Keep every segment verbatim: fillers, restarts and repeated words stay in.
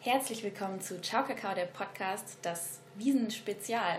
Herzlich willkommen zu Ciao Kakao, der Podcast, das Wiesen-Spezial.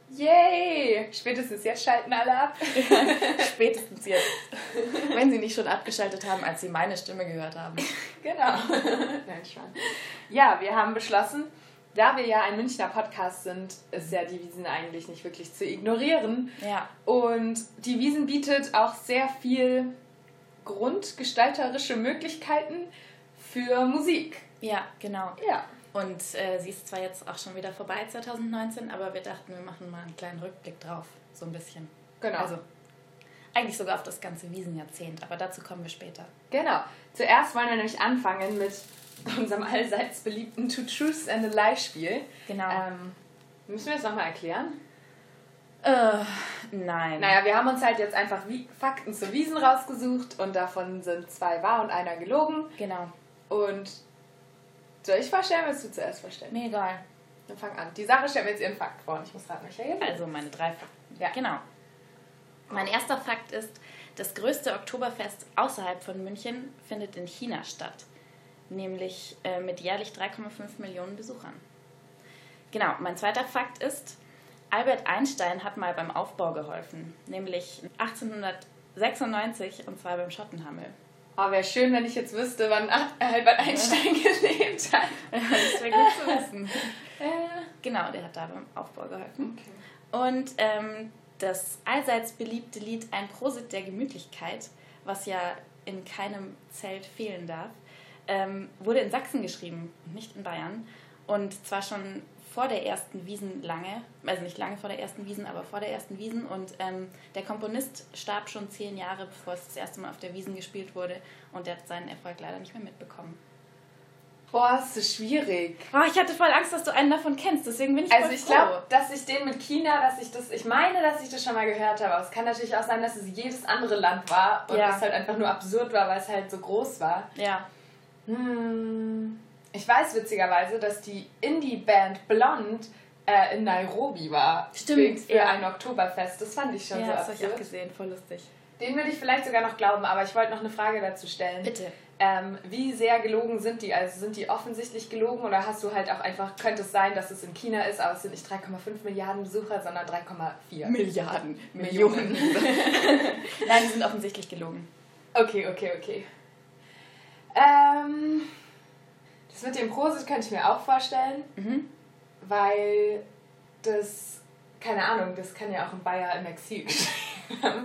Yay! Spätestens jetzt schalten alle ab. Spätestens jetzt. Wenn sie nicht schon abgeschaltet haben, als sie meine Stimme gehört haben. Genau. Nein, Schwan. Ja, wir haben beschlossen, da wir ja ein Münchner Podcast sind, ist ja die Wiesn eigentlich nicht wirklich zu ignorieren. Ja. Und die Wiesn bietet auch sehr viel grundgestalterische Möglichkeiten für Musik. Ja, genau. Ja. Und äh, sie ist zwar jetzt auch schon wieder vorbei, zwanzig neunzehn, aber wir dachten, wir machen mal einen kleinen Rückblick drauf. So ein bisschen. Genau. Also eigentlich sogar auf das ganze Wiesenjahrzehnt, aber dazu kommen wir später. Genau. Zuerst wollen wir nämlich anfangen mit unserem allseits beliebten Two Truths and a Lie Spiel. Genau. Ähm, müssen wir das nochmal erklären? Äh, nein. Naja, wir haben uns halt jetzt einfach wie Fakten zur Wiesn rausgesucht und davon sind zwei wahr und einer gelogen. Genau. Und soll ich vorstellen, willst du zuerst vorstellen? Mir egal. Dann fang an. Die Sache stellt mir jetzt ihren Fakt vor und ich muss raten, welcher jetzt. Also meine drei Fakten. Ja. Genau. Mein erster Fakt ist, das größte Oktoberfest außerhalb von München findet in China statt. Nämlich äh, mit jährlich drei Komma fünf Millionen Besuchern. Genau, mein zweiter Fakt ist, Albert Einstein hat mal beim Aufbau geholfen. Nämlich achtzehnhundertsechsundneunzig und zwar beim Schottenhammel. Oh, wäre schön, wenn ich jetzt wüsste, wann Albert Einstein gelebt hat. Das wäre gut zu wissen. Äh, genau, der hat da beim Aufbau geholfen. Okay. Und ähm, das allseits beliebte Lied Ein Prosit der Gemütlichkeit, was ja in keinem Zelt fehlen darf, ähm, wurde in Sachsen geschrieben und nicht in Bayern. Und zwar schon vor der ersten Wiesn lange, also nicht lange vor der ersten Wiesn, aber vor der ersten Wiesn. Und ähm, der Komponist starb schon zehn Jahre, bevor es das erste Mal auf der Wiesn gespielt wurde. Und der hat seinen Erfolg leider nicht mehr mitbekommen. Boah, ist so schwierig. Oh, ich hatte voll Angst, dass du einen davon kennst, deswegen bin ich Also voll ich froh. glaube, dass ich den mit China, dass ich das, ich meine, dass ich das schon mal gehört habe, aber es kann natürlich auch sein, dass es jedes andere Land war und Ja. es halt einfach nur absurd war, weil es halt so groß war. Ja. Hm. Ich weiß witzigerweise, dass die Indie-Band Blond äh, in Nairobi war. Stimmt, Für ja. ein Oktoberfest. Das fand ich schon Ja, so das habe ich auch absurd. gesehen, voll lustig. Den würde ich vielleicht sogar noch glauben, aber ich wollte noch eine Frage dazu stellen. Bitte. Ähm, wie sehr gelogen sind die? Also sind die offensichtlich gelogen oder hast du halt auch einfach, könnte es sein, dass es in China ist, aber es sind nicht drei Komma fünf Milliarden Besucher, sondern drei Komma vier Milliarden. Millionen. Nein, die sind offensichtlich gelogen. Okay, okay, okay. Ähm, das mit dem Prosit könnte ich mir auch vorstellen, Mhm. weil das, keine Ahnung, das kann ja auch ein Bayer im Exil geschrieben haben.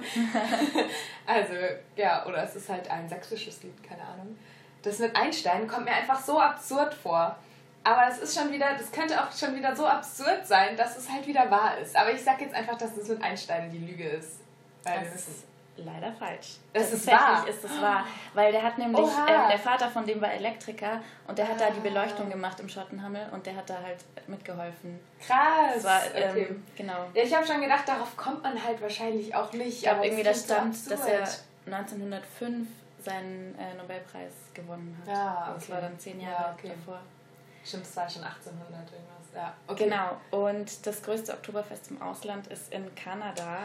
Also, ja, oder es ist halt ein sächsisches Lied, keine Ahnung. Das mit Einstein kommt mir einfach so absurd vor. Aber das ist schon wieder, das könnte auch schon wieder so absurd sein, dass es halt wieder wahr ist. Aber ich sag jetzt einfach, dass das mit Einstein die Lüge ist. Weil wir Das wissen. ist leider falsch. Das ist Tatsächlich wahr. ist es wahr. Weil der hat nämlich, Oha. ähm, der Vater von dem war Elektriker und der hat da die Ah. Beleuchtung gemacht im Schottenhammel und der hat da halt mitgeholfen. Krass. Das war, okay. ähm, genau. Ja, ich habe schon gedacht, darauf kommt man halt wahrscheinlich auch nicht. Ich glaube aber irgendwie, da das klingt stand, so dass er absurd. neunzehnhundertfünf seinen äh, Nobelpreis gewonnen hat. Ah, Das okay. war dann zehn Ja, Jahre okay. davor. Stimmt, es war schon achtzehnhundert irgendwas. Ja, okay. Genau. Und das größte Oktoberfest im Ausland ist in Kanada.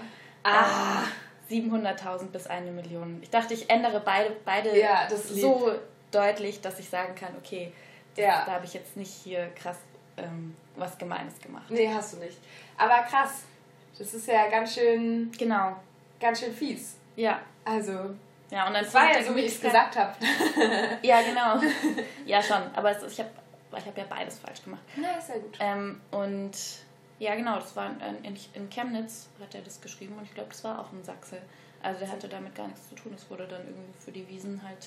Ah. Ähm, siebenhunderttausend bis eine Million. Ich dachte, ich ändere beide, beide Ja, das lieb. so deutlich, dass ich sagen kann, okay, das, Ja. da habe ich jetzt nicht hier krass ähm, was Gemeines gemacht. Nee, hast du nicht. Aber krass. Das ist ja ganz schön, Genau. ganz schön fies. Ja. Also, Ja, und dann das war ja der so, wie ich es Gemütlichkeit- gesagt habe. Ja, genau. Ja, schon. Aber es, ich habe ich hab ja beides falsch gemacht. Na, ist ja gut. Ähm, und ja, genau, das war in, in, in Chemnitz hat er das geschrieben und ich glaube, das war auch ein Sachse. Also der hatte damit gar nichts zu tun. Das wurde dann irgendwie für die Wiesn halt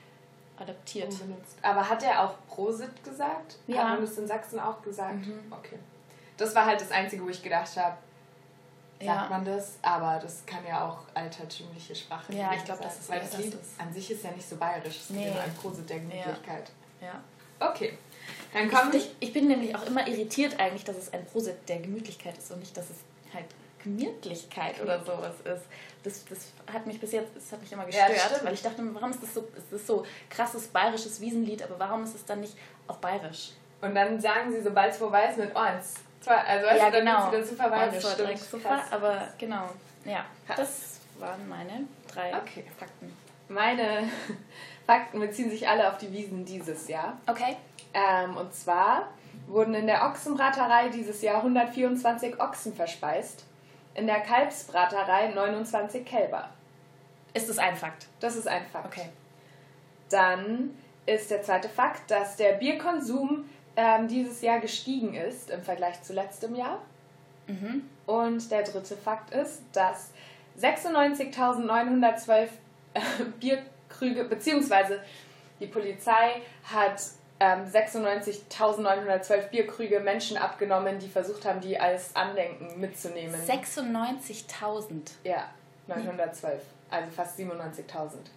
adaptiert. Unbenutzt. Aber hat er auch Prosit gesagt? Ja. Hat man das in Sachsen auch gesagt? Mhm. Okay. Das war halt das Einzige, wo ich gedacht habe, sagt Ja. man das? Aber das kann ja auch altertümliche Sprache Ja, gewesen ich glaub, sein. das ist Weil eher das das Lied ist- an sich ist ja nicht so bayerisch. Es Nee. ist ja ein Prosit der Gemütlichkeit. Ja. Okay. Dann kommen Ich, ich bin nämlich auch immer irritiert eigentlich, dass es ein Prosit der Gemütlichkeit ist und nicht, dass es halt Gemütlichkeit oder sowas ist. Das, das hat mich bis jetzt, das hat mich immer Ja, gestört, stimmt. weil ich dachte, warum ist das so, ist das so krasses bayerisches Wiesenlied, aber warum ist es dann nicht auch bayerisch? Und dann sagen sie, sobald es vorbei ist, mit eins. Zwei, also weißt Ja, du, dann genau. sind sie dann super bayerisch. Eins, zwei, drei, Stimmt. super, Krass. aber genau, ja, Krass. das waren meine drei Okay. Fakten. Meine Fakten beziehen sich alle auf die Wiesn dieses Jahr. Okay. Ähm, und zwar wurden in der Ochsenbraterei dieses Jahr hundertvierundzwanzig Ochsen verspeist, in der Kalbsbraterei neunundzwanzig Kälber. Ist das ein Fakt? Das ist ein Fakt. Okay. Dann ist der zweite Fakt, dass der Bierkonsum ähm, dieses Jahr gestiegen ist im Vergleich zu letztem Jahr. Mhm. Und der dritte Fakt ist, dass sechsundneunzigtausendneunhundertzwölf äh, Bierkrüge, beziehungsweise die Polizei hat ähm, sechsundneunzigtausendneunhundertzwölf Bierkrüge Menschen abgenommen, die versucht haben, die als Andenken mitzunehmen. sechsundneunzigtausend? Ja, neunhundertzwölf. Also fast siebenundneunzigtausend.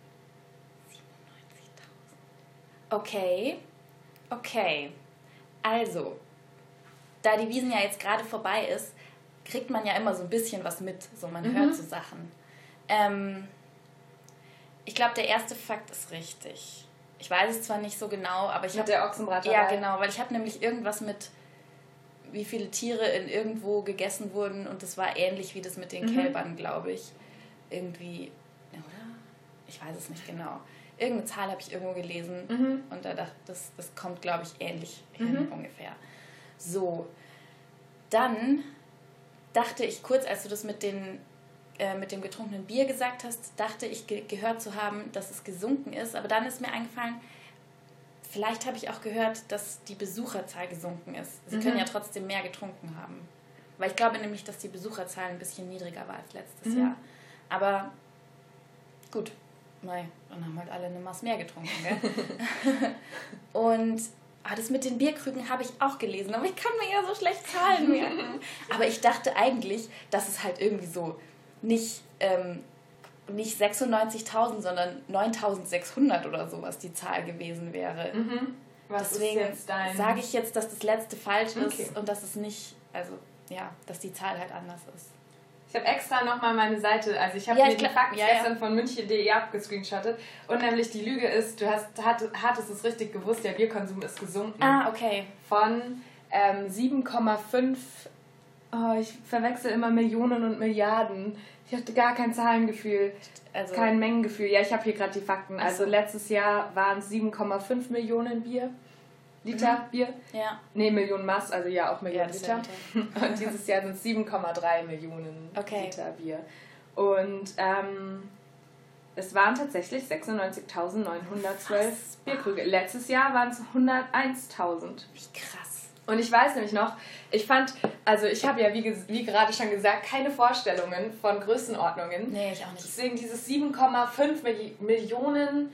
siebenundneunzigtausend. Okay. Okay. Also, da die Wiesn ja jetzt gerade vorbei ist, kriegt man ja immer so ein bisschen was mit. So, man mhm. hört so Sachen. Ähm, ich glaube, der erste Fakt ist richtig. Ich weiß es zwar nicht so genau, aber ich habe... Mit der Ochsenbraterei? Ja, genau, weil ich habe nämlich irgendwas mit, wie viele Tiere in irgendwo gegessen wurden und das war ähnlich wie das mit den mhm. Kälbern, glaube ich. Irgendwie, oder? Ich weiß es nicht genau. Irgendeine Zahl habe ich irgendwo gelesen mhm. und da dachte das, das kommt, glaube ich, ähnlich hin mhm. ungefähr. So, dann dachte ich kurz, als du das mit, den, äh, mit dem getrunkenen Bier gesagt hast, dachte ich ge- gehört zu haben, dass es gesunken ist. Aber dann ist mir eingefallen, vielleicht habe ich auch gehört, dass die Besucherzahl gesunken ist. Sie mhm. können ja trotzdem mehr getrunken haben. Weil ich glaube nämlich, dass die Besucherzahl ein bisschen niedriger war als letztes mhm. Jahr. Aber gut, nein, dann haben halt alle eine Maß mehr getrunken, gell? Und ah, das mit den Bierkrügen habe ich auch gelesen, aber ich kann mir ja so schlecht Zahlen merken. Aber ich dachte eigentlich, dass es halt irgendwie so nicht, ähm, nicht sechsundneunzigtausend, sondern neuntausendsechshundert oder sowas die Zahl gewesen wäre. Mhm. Was Deswegen ist jetzt dein... sage ich jetzt, dass das letzte falsch okay. ist und dass es nicht, also ja, dass die Zahl halt anders ist. Ich habe extra nochmal meine Seite, also ich habe ja, mir ich die glaub, Fakten ja, gestern ja. von München punkt de abgescreenshottet und nämlich die Lüge ist, du hast, hat, hattest es richtig gewusst, der Bierkonsum ist gesunken. Ah, okay. Von ähm, sieben Komma fünf, oh, ich verwechsel immer Millionen und Milliarden. Ich hatte gar kein Zahlengefühl, also, kein Mengengefühl. Ja, ich habe hier gerade die Fakten. Also so. Letztes Jahr waren es sieben Komma fünf Millionen Bier. Liter mhm. Bier. Ja. Nee, Millionen Maß, also ja auch Millionen ja, Liter. Und dieses Jahr sind es sieben Komma drei Millionen okay. Liter Bier. Und ähm, es waren tatsächlich sechsundneunzigtausendneunhundertzwölf Bierkrüge. Letztes Jahr waren es hunderteintausend. Wie krass. Und ich weiß nämlich noch, ich fand, also ich habe ja, wie, wie gerade schon gesagt, keine Vorstellungen von Größenordnungen. Nee, ich auch nicht. Deswegen dieses sieben Komma fünf Millionen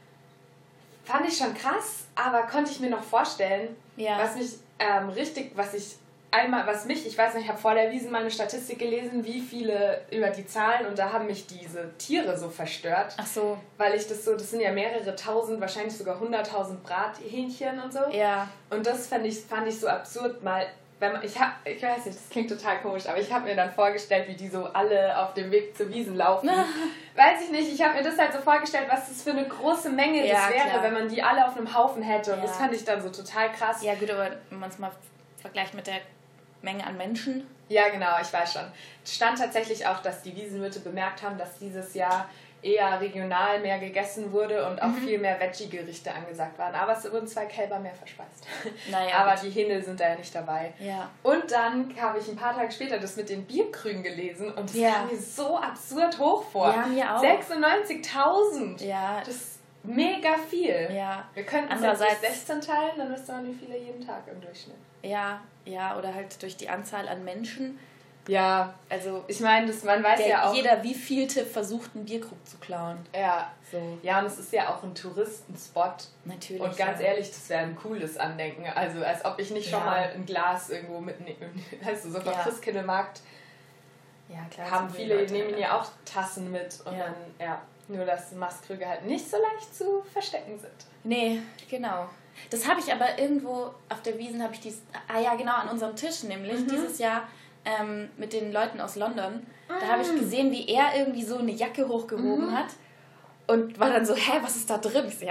fand ich schon krass, aber konnte ich mir noch vorstellen, ja. was mich ähm, richtig, was ich einmal, was mich, ich weiß nicht, ich habe vor der Wiesn mal eine Statistik gelesen, wie viele über die Zahlen und da haben mich diese Tiere so verstört. Ach so. Weil ich das so, das sind ja mehrere tausend, wahrscheinlich sogar hunderttausend Brathähnchen und so. Ja. Und das fand ich, fand ich so absurd, mal, wenn man, ich hab, ich weiß nicht, das klingt total komisch, aber ich habe mir dann vorgestellt, wie die so alle auf dem Weg zur Wiesn laufen. Weiß ich nicht, ich habe mir das halt so vorgestellt, was das für eine große Menge ja, das wäre, klar. wenn man die alle auf einem Haufen hätte und ja. das fand ich dann so total krass. Ja gut, aber wenn man es mal vergleicht mit der Menge an Menschen. Ja genau, ich weiß schon. Es stand tatsächlich auch, dass die Wiesnwirte bemerkt haben, dass dieses Jahr eher regional mehr gegessen wurde und auch mhm. viel mehr Veggie-Gerichte angesagt waren. Aber es wurden zwei Kälber mehr verspeist. Naja, aber die Hähne sind da ja nicht dabei. Ja. Und dann habe ich ein paar Tage später das mit den Bierkrügen gelesen und das ja. kam mir so absurd hoch vor. Ja, mir auch. sechsundneunzigtausend! Ja. Das ist mega viel. Ja. Wir könnten es jetzt durch sechzehn teilen, dann wüsste man, wie viele jeden Tag im Durchschnitt. Ja, ja, oder halt durch die Anzahl an Menschen. Ja, also ich meine, man weiß der, ja auch... Jeder wievielte versucht, einen Bierkrug zu klauen. Ja, so. Ja, und es ist ja auch ein Touristenspot. Natürlich. Und ganz ja. ehrlich, das wäre ein cooles Andenken. Also als ob ich nicht ja. schon mal ein Glas irgendwo mitnehme. Weißt du, so vom ja. Christkindlmarkt ja, klar, haben viele, Leute nehmen ja auch Tassen mit. Und ja. dann, ja, nur dass Mastkrüge halt nicht so leicht zu verstecken sind. Nee, genau. Das habe ich aber irgendwo auf der Wiesn, habe ich dies, ah ja, genau, an unserem Tisch nämlich, mhm. dieses Jahr ähm, mit den Leuten aus London. Mhm. Da habe ich gesehen, wie er irgendwie so eine Jacke hochgehoben mhm. hat und war dann so, hä, was ist da drin? Ich so, ja,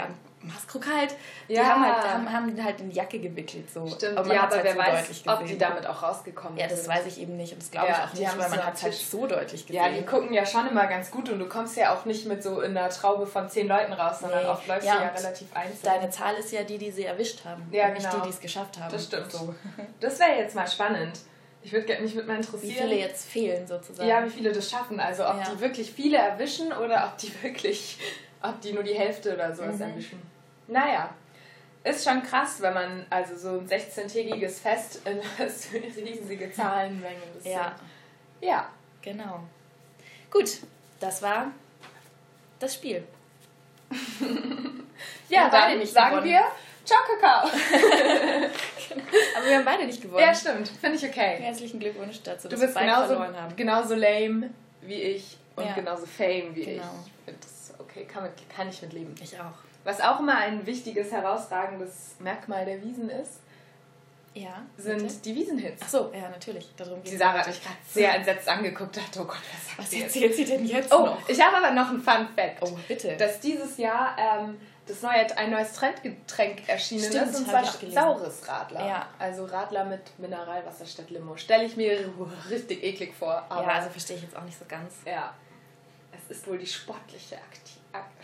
Maskruck halt. Die Ja. haben halt, haben, haben halt in die Jacke gewickelt. So. Stimmt, aber man ja, hat's aber halt wer so weiß, deutlich ob gesehen. die damit auch rausgekommen Ja, das sind. weiß ich eben nicht und das glaube Ja, ich auch die nicht, haben weil es man so hat es halt Tisch- so deutlich gesehen. Ja, die gucken ja schon immer ganz gut und du kommst ja auch nicht mit so in einer Traube von zehn Leuten raus, sondern Nee. oft läufst Ja, du ja und relativ einzeln. Deine Zahl ist ja die, die sie erwischt haben. Ja, und nicht genau. die, die es geschafft haben. Das stimmt. So. Das wäre jetzt mal spannend. Ich würde mich würd mal interessieren. Wie viele jetzt fehlen sozusagen. Ja, wie viele das schaffen. Also ob Ja. die wirklich viele erwischen oder ob die wirklich, ob die nur die Hälfte oder sowas Mhm. erwischen. Naja, ist schon krass, wenn man also so ein sechzehntägiges Fest in das riesige Zahlenmengen. Das Ja, sind. Ja. genau. Gut, das war das Spiel. Ja, haben beide dann nicht sagen gewonnen. wir Ciao, Kakao. Aber wir haben beide nicht gewonnen. Ja, stimmt. Finde ich okay. Herzlichen Glückwunsch dazu, Du dass bist wir beide genauso, verloren haben. genauso lame wie ich und Ja. genauso fame wie Genau. ich. Ich finde das okay, kann, mit, kann ich mit leben. Ich auch. Was auch immer ein wichtiges, herausragendes Merkmal der Wiesn ist, Ja, sind bitte? die Wiesenhits. Ach so, ja, natürlich. Darum Die geht's. Sarah hat mich gerade sehr entsetzt angeguckt und dachte, oh Gott, was sagt Was sie jetzt? erzählt sie denn jetzt Oh, noch? ich habe aber noch einen Fun Fact. Oh, bitte. Dass dieses Jahr ähm, das neue, ein neues Trendgetränk erschienen Stimmt, ist, und habe zwar ich auch gelesen. saures Radler. Ja. Also Radler mit Mineralwasser statt Limo. Stelle ich mir richtig eklig vor. Aber ja, also verstehe ich jetzt auch nicht so ganz. ja, es ist wohl die sportliche Aktiv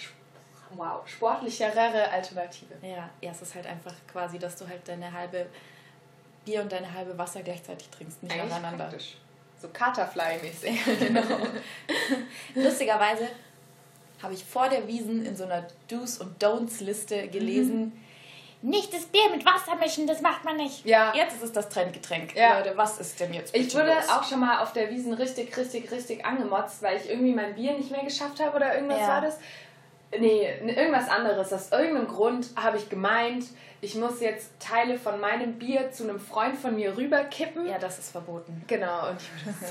wow, sportlichere Alternative. Ja, ja, es ist halt einfach quasi, dass du halt deine halbe Bier und deine halbe Wasser gleichzeitig trinkst, nicht Eigentlich nacheinander. praktisch. So Katerfly-mäßig. Genau. Lustigerweise habe ich vor der Wiesn in so einer Do's und Don'ts Liste gelesen, nicht das Bier mit Wasser mischen, das macht man nicht. Ja. Jetzt ist es das Trendgetränk. Ja. Leute, was ist denn jetzt bitte Ich wurde los? auch schon mal auf der Wiesn richtig, richtig, richtig angemotzt, weil ich irgendwie mein Bier nicht mehr geschafft habe oder irgendwas Ja. war das. Nee, irgendwas anderes. Aus irgendeinem Grund habe ich gemeint, ich muss jetzt Teile von meinem Bier zu einem Freund von mir rüberkippen. Ja, das ist verboten. Genau, und ich wurde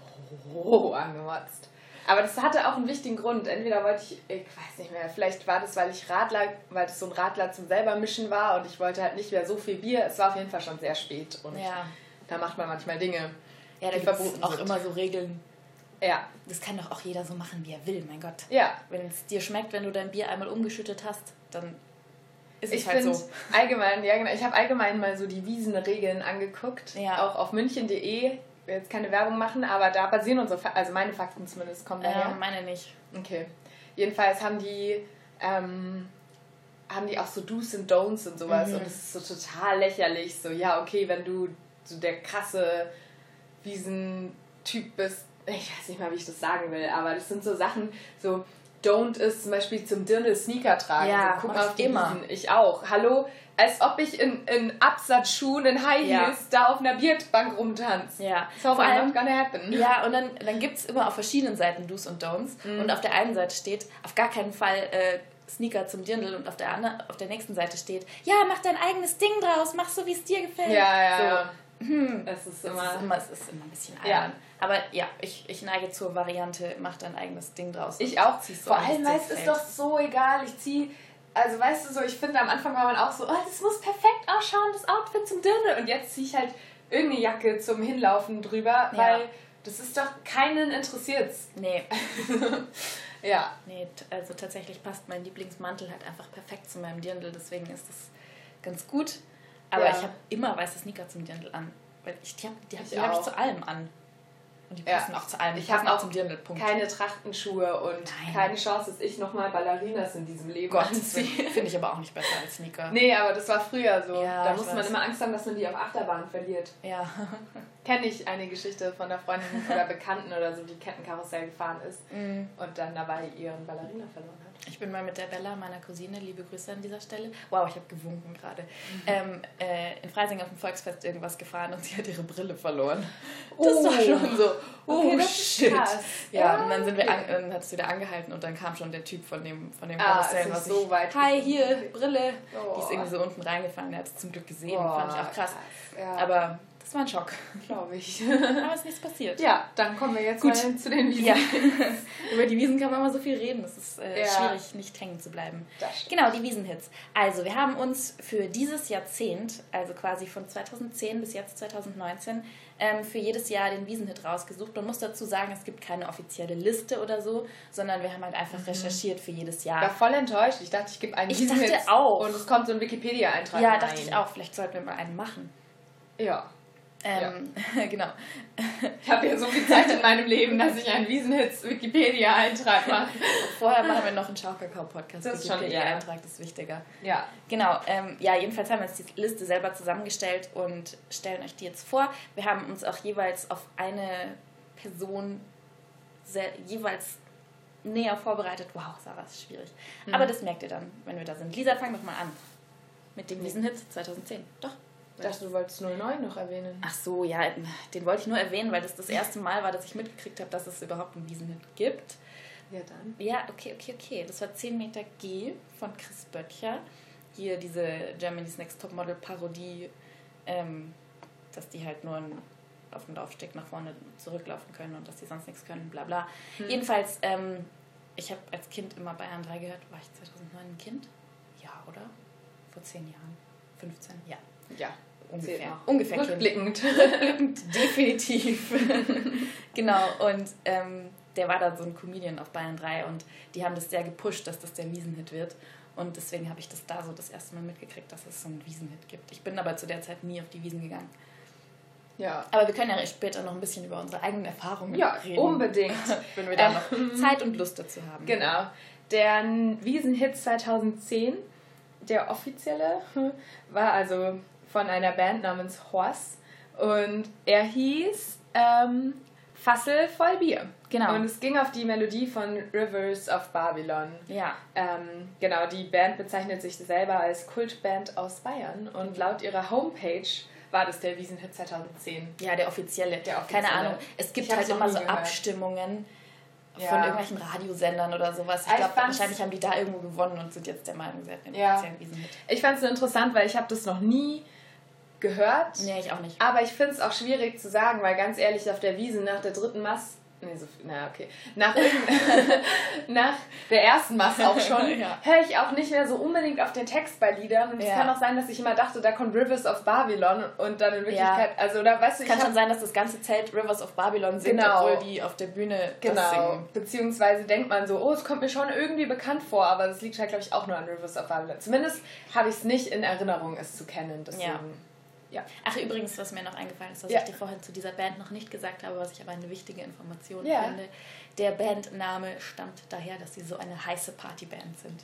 so angemotzt. Aber das hatte auch einen wichtigen Grund. Entweder wollte ich, ich weiß nicht mehr, vielleicht war das, weil ich Radler, weil das so ein Radler zum selber mischen war und ich wollte halt nicht mehr so viel Bier. Es war auf jeden Fall schon sehr spät und Ja, da macht man manchmal Dinge, ja da die gibt verboten es auch sind. immer so Regeln. Ja, Das kann doch auch jeder so machen, wie er will, mein Gott. ja. Wenn es dir schmeckt, wenn du dein Bier einmal umgeschüttet hast, dann ist es Ich halt finde so. allgemein, ja genau, ich habe allgemein mal so die Wiesenregeln angeguckt, Ja. auch auf münchen punkt de. Ich will jetzt keine Werbung machen, aber da basieren unsere, Fa- also meine Fakten zumindest, kommen daher. Ja, meine nicht. Okay. Jedenfalls haben die, ähm, haben die auch so Do's und Don'ts und sowas Mhm. und es ist so total lächerlich. So, ja, okay, wenn du so der krasse Wiesentyp bist, ich weiß nicht mal, wie ich das sagen will, aber das sind so Sachen, so Don't ist zum Beispiel zum Dirndl Sneaker tragen. Ja, so, guck mach mal ich auf die immer. Wiesen. Ich auch. Hallo, als ob ich in, in Absatzschuhen, in High Ja. Heels da auf einer Bierbank rumtanze. Ja, So vor allem, not gonna happen. ja, und dann, dann gibt es immer auf verschiedenen Seiten Do's und Don'ts. Mhm. Und auf der einen Seite steht, auf gar keinen Fall äh, Sneaker zum Dirndl und auf der, anderen, auf der nächsten Seite steht, ja, mach dein eigenes Ding draus, mach so, wie es dir gefällt. Ja, ja, so, ja. Hm, Es ist es, immer... ist immer, es ist immer ein bisschen Ja. albern. Aber ja, ich, ich neige zur Variante, mach dein eigenes Ding draus. Ich und auch. zieh's so Vor an, wie allem, es dir weißt du, ist gefällt. doch so egal. Ich ziehe, also weißt du so, ich finde am Anfang war man auch so, oh, das muss perfekt ausschauen, das Outfit zum Dirndl. Und jetzt ziehe ich halt irgendeine Jacke zum Hinlaufen drüber, Ja. weil das ist doch keinen interessiert's. Nee, Ja. nee, t- also tatsächlich passt mein Lieblingsmantel halt einfach perfekt zu meinem Dirndl, deswegen ist das ganz gut. Aber Ja. ich habe immer weiße Sneaker zum Dirndl an. Weil ich, die habe die hab, Ich die hab ich auch. zu allem an. Und die Ja. passen auch zu allem. Die Ich hab passen auch zum Dirndl, Punkt. Keine Trachtenschuhe und Nein. keine Chance, dass ich nochmal Ballerinas in diesem Leben Gott, anziehe. finde ich aber auch nicht besser als Sneaker. Nee, aber das war früher so. Ja, da ich musste man weiß. immer Angst haben, dass man die auf Achterbahn verliert. Ja. Kenne ich eine Geschichte von einer Freundin oder Bekannten oder so, die Kettenkarussell gefahren ist Mm. und dann dabei ihren Ballerina verloren hat. Ich bin mal mit der Bella, meiner Cousine, liebe Grüße an dieser Stelle. Wow, ich habe gewunken gerade. Ähm, äh, in Freising auf dem Volksfest irgendwas gefahren und sie hat ihre Brille verloren. Das Oh. war schon so, oh Okay, das ist shit. krass. Ja, Ja, und dann sind wir okay. an, dann hat es wieder angehalten und dann kam schon der Typ von dem, von dem Ah, Karussell. ist nicht was so ich, weit Hi, gekommen. hier, Brille. Oh. Die ist irgendwie so unten reingefallen, der hat es zum Glück gesehen, Oh, fand ich auch krass. Ja. Aber Das war ein Schock. Glaube ich. Aber es ist nichts passiert. Ja, dann kommen wir jetzt Gut. mal zu den Wiesen. Ja. Über die Wiesen kann man immer so viel reden. Es ist äh, Ja. schwierig, nicht hängen zu bleiben. Das stimmt. Genau, die Wiesenhits. Also, wir haben uns für dieses Jahrzehnt, also quasi von zweitausendzehn bis jetzt zweitausendneunzehn, ähm, für jedes Jahr den Wiesenhit rausgesucht. Man muss dazu sagen, es gibt keine offizielle Liste oder so, sondern wir haben halt einfach recherchiert für jedes Jahr. Ich war voll enttäuscht. Ich dachte, ich gebe einen Ich Wiesenhit dachte auch. und es kommt so ein Wikipedia-Eintrag Ja, rein. dachte ich auch. Vielleicht sollten wir mal einen machen. Ja. Ähm, genau. Ich habe ja so viel Zeit in meinem Leben, dass ich einen Wiesenhits-Wikipedia-Eintrag mache. Vorher machen wir noch einen Schaukakao-Podcast. Das ist schon, Wikipedia-Eintrag, das ist wichtiger. Ja. Genau, ähm, ja, jedenfalls haben wir uns die Liste selber zusammengestellt und stellen euch die jetzt vor. Wir haben uns auch jeweils auf eine Person sehr, jeweils näher vorbereitet. Wow, Sarah, ist schwierig. Mhm. Aber das merkt ihr dann, wenn wir da sind. Lisa, fang doch mal an. Mit dem Wiesenhit zweitausendzehn. Doch. Ich dachte, du wolltest null neun noch erwähnen. Ach so, ja, den wollte ich nur erwähnen, weil das das erste Mal war, dass ich mitgekriegt habe, dass es überhaupt einen Wiesenhit gibt. Ja, dann. Ja, okay, okay, okay. Das war zehn Meter G von Chris Böttcher. Hier diese Germany's Next Topmodel Parodie, ähm, dass die halt nur auf dem Laufsteg nach vorne zurücklaufen können und dass die sonst nichts können, bla bla. Hm. Jedenfalls, ähm, ich habe als Kind immer Bayern drei gehört. War ich zweitausendneun ein Kind? Ja, oder? Vor zehn Jahren? fünfzehn? Ja. Ja. Ungefähr. Ungefähr Rückblickend. Rückblickend, definitiv. Genau, und ähm, der war da so ein Comedian auf Bayern drei und die haben das sehr gepusht, dass das der Wiesenhit wird. Und deswegen habe ich das da so das erste Mal mitgekriegt, dass es so einen Wiesenhit gibt. Ich bin aber zu der Zeit nie auf die Wiesen gegangen. Ja. Aber wir können ja später noch ein bisschen über unsere eigenen Erfahrungen ja, reden. Ja, unbedingt. Wenn wir da noch Zeit und Lust dazu haben. Genau. Der Wiesenhit zweitausendzehn, der offizielle, war also von einer Band namens Horse und er hieß ähm, Fassel voll Bier. Genau. Und es ging auf die Melodie von Rivers of Babylon. Ja. Ähm, genau, die Band bezeichnet sich selber als Kultband aus Bayern und laut ihrer Homepage war das der Wiesenhit zweitauszehn. Ja, der offizielle. Der offizielle. Keine Ahnung. Es gibt halt immer so gehört. Abstimmungen ja. von irgendwelchen Radiosendern oder sowas. Ich glaube, wahrscheinlich haben die da irgendwo gewonnen und sind jetzt der Meinung, sie hätten den ja. offiziellen Wiesenhit. Ich fand es so interessant, weil ich habe das noch nie gehört. Nee, ich auch nicht. Aber ich finde es auch schwierig zu sagen, weil ganz ehrlich, auf der Wiesn nach der dritten Mass, nee, so, na okay, nach, nach der ersten Mass auch schon, ja. höre ich auch nicht mehr so unbedingt auf den Text bei Liedern. Und es ja. kann auch sein, dass ich immer dachte, da kommt Rivers of Babylon und dann in Wirklichkeit, ja. also da weißt du, es kann ich schon sein, dass das ganze Zelt Rivers of Babylon singt, genau. obwohl die auf der Bühne genau. das singen. Beziehungsweise denkt man so, oh, es kommt mir schon irgendwie bekannt vor, aber das liegt halt, glaube ich, auch nur an Rivers of Babylon. Zumindest habe ich es nicht in Erinnerung, es zu kennen, deswegen... Ja. Ja. Ach, übrigens, was mir noch eingefallen ist, was ja. ich dir vorhin zu dieser Band noch nicht gesagt habe, was ich aber eine wichtige Information ja. finde. Der Bandname stammt daher, dass sie so eine heiße Partyband sind.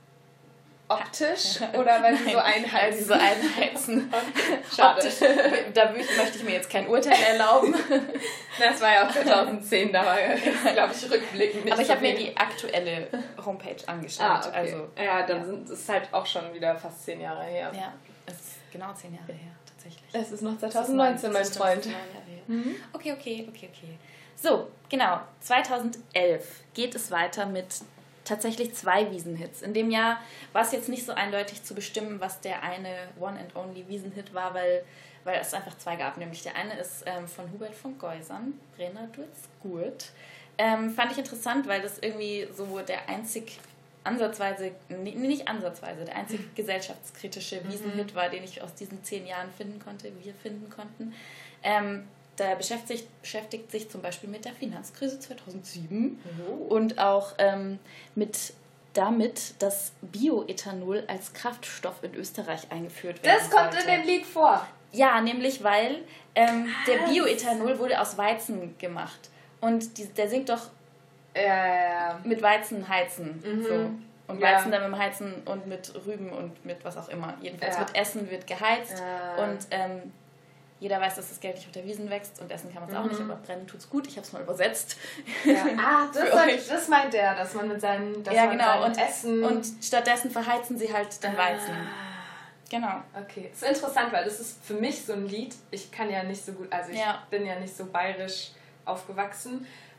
Optisch oder weil sie so einheizen? Weil sie so einheizen. Schade. Optisch, da möchte ich mir jetzt kein Urteil erlauben. Das war ja auch zweitausendzehn, da war ja, glaube ich, rückblickend nicht. Aber ich so habe mir viel. die aktuelle Homepage angeschaut. Ah, okay. Also, ja, dann ja. sind es halt auch schon wieder fast zehn Jahre her. Ja, es ist genau zehn Jahre her, tatsächlich. Es ist noch zweitausendneunzehn, mein Freund. Mhm. Okay, okay, okay, okay. So, genau, zweitausendelf geht es weiter mit tatsächlich zwei Wiesenhits. In dem Jahr war es jetzt nicht so eindeutig zu bestimmen, was der eine One and Only Wiesenhit war, weil, weil es einfach zwei gab. Nämlich der eine ist ähm, von Hubert von Geusern, Brenner tut's gut. Ähm, fand ich interessant, weil das irgendwie so der einzig ansatzweise, nee, nicht ansatzweise, der einzig gesellschaftskritische Wiesenhit war, den ich aus diesen zehn Jahren finden konnte, wir finden konnten. Ähm, Da beschäftigt, beschäftigt sich zum Beispiel mit der Finanzkrise zweitausendsieben oh. und auch ähm, mit damit, dass Bioethanol als Kraftstoff in Österreich eingeführt wird. Das kommt sollte. in dem Lied vor. Ja, nämlich weil ähm, der Bioethanol wurde aus Weizen gemacht. Und die, der singt doch äh, mit Weizen heizen. Mhm. So. Und ja. Weizen dann mit dem Heizen und mit Rüben und mit was auch immer. Jedenfalls ja. mit Essen wird geheizt. Äh. Und ähm, jeder weiß, dass das Geld nicht auf der Wiesn wächst und essen kann man es mhm. auch nicht, aber brennen tut's gut. Ich habe es mal übersetzt. Ja. Ah, das, meint, das meint der, dass man mit seinen, dass ja, man genau. seinen und, Essen... Und stattdessen verheizen sie halt den Weizen. Ah. Genau. Okay. Das ist interessant, weil das ist für mich so ein Lied, ich kann ja nicht so gut, also ich ja. bin ja nicht so bayerisch aufgewachsen,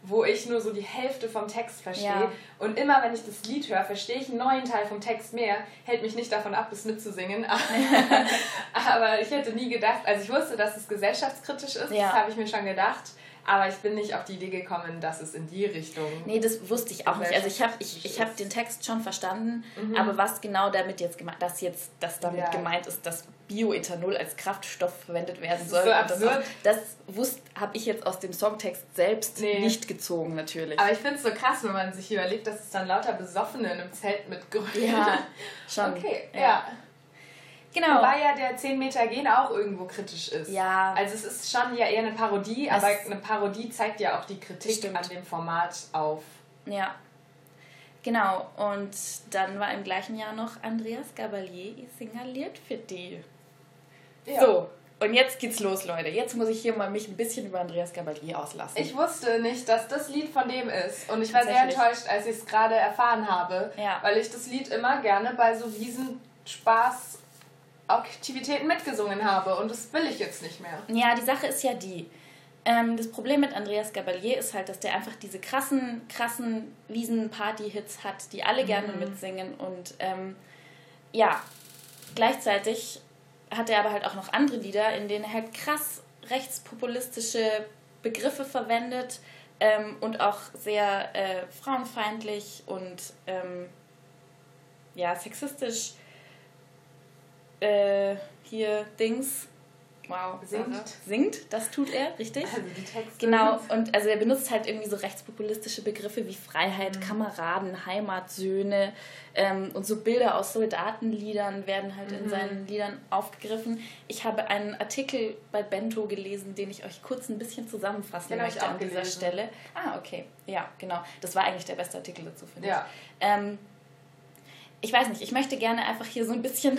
wo ich nur so die Hälfte vom Text verstehe. Ja. Und immer, wenn ich das Lied höre, verstehe ich einen neuen Teil vom Text mehr. Hält mich nicht davon ab, es mitzusingen. Aber ich hätte nie gedacht, also ich wusste, dass es gesellschaftskritisch ist, ja. das habe ich mir schon gedacht. Aber ich bin nicht auf die Idee gekommen, dass es in die Richtung... Nee, das wusste ich auch nicht. Also ich habe ich, ich hab den Text schon verstanden, mhm. aber was genau damit jetzt gemeint, dass jetzt das damit ja. gemeint ist, dass Bioethanol als Kraftstoff verwendet werden soll. Das ist so absurd. Das, das habe ich jetzt aus dem Songtext selbst nee. nicht gezogen, natürlich. Aber ich finde es so krass, wenn man sich überlegt, dass es dann lauter Besoffene in einem Zelt mit Grün... Ja, schon. Okay, ja. ja. Genau. Wobei ja der zehn Meter Gehen auch irgendwo kritisch ist. Ja. Also es ist schon ja eher eine Parodie, es aber eine Parodie zeigt ja auch die Kritik stimmt. an dem Format auf. Ja. Genau. Und dann war im gleichen Jahr noch Andreas Gabalier, ich singaliert für die. Ja. So. Und jetzt geht's los, Leute. Jetzt muss ich hier mal mich ein bisschen über Andreas Gabalier auslassen. Ich wusste nicht, dass das Lied von dem ist. Und ich war sehr enttäuscht, als ich es gerade erfahren habe. Ja. Weil ich das Lied immer gerne bei so Wiesenspaß Aktivitäten mitgesungen habe und das will ich jetzt nicht mehr. Ja, die Sache ist ja die, ähm, das Problem mit Andreas Gabalier ist halt, dass der einfach diese krassen, krassen Wiesen-Party-Hits hat, die alle mhm. gerne mitsingen und ähm, ja, gleichzeitig hat er aber halt auch noch andere Lieder, in denen er halt krass rechtspopulistische Begriffe verwendet ähm, und auch sehr äh, frauenfeindlich und ähm, ja, sexistisch Äh, hier Dings, wow, singt. singt, das tut er, richtig? Also die Texte. Genau, und also er benutzt halt irgendwie so rechtspopulistische Begriffe wie Freiheit, mhm. Kameraden, Heimatsöhne ähm, und so Bilder aus Soldatenliedern werden halt mhm. in seinen Liedern aufgegriffen. Ich habe einen Artikel bei Bento gelesen, den ich euch kurz ein bisschen zusammenfassen den möchte ich auch an dieser gelesen. Stelle. Ah, okay, ja, genau. Das war eigentlich der beste Artikel dazu, finde ja. ich. Ähm, ich weiß nicht, ich möchte gerne einfach hier so ein bisschen...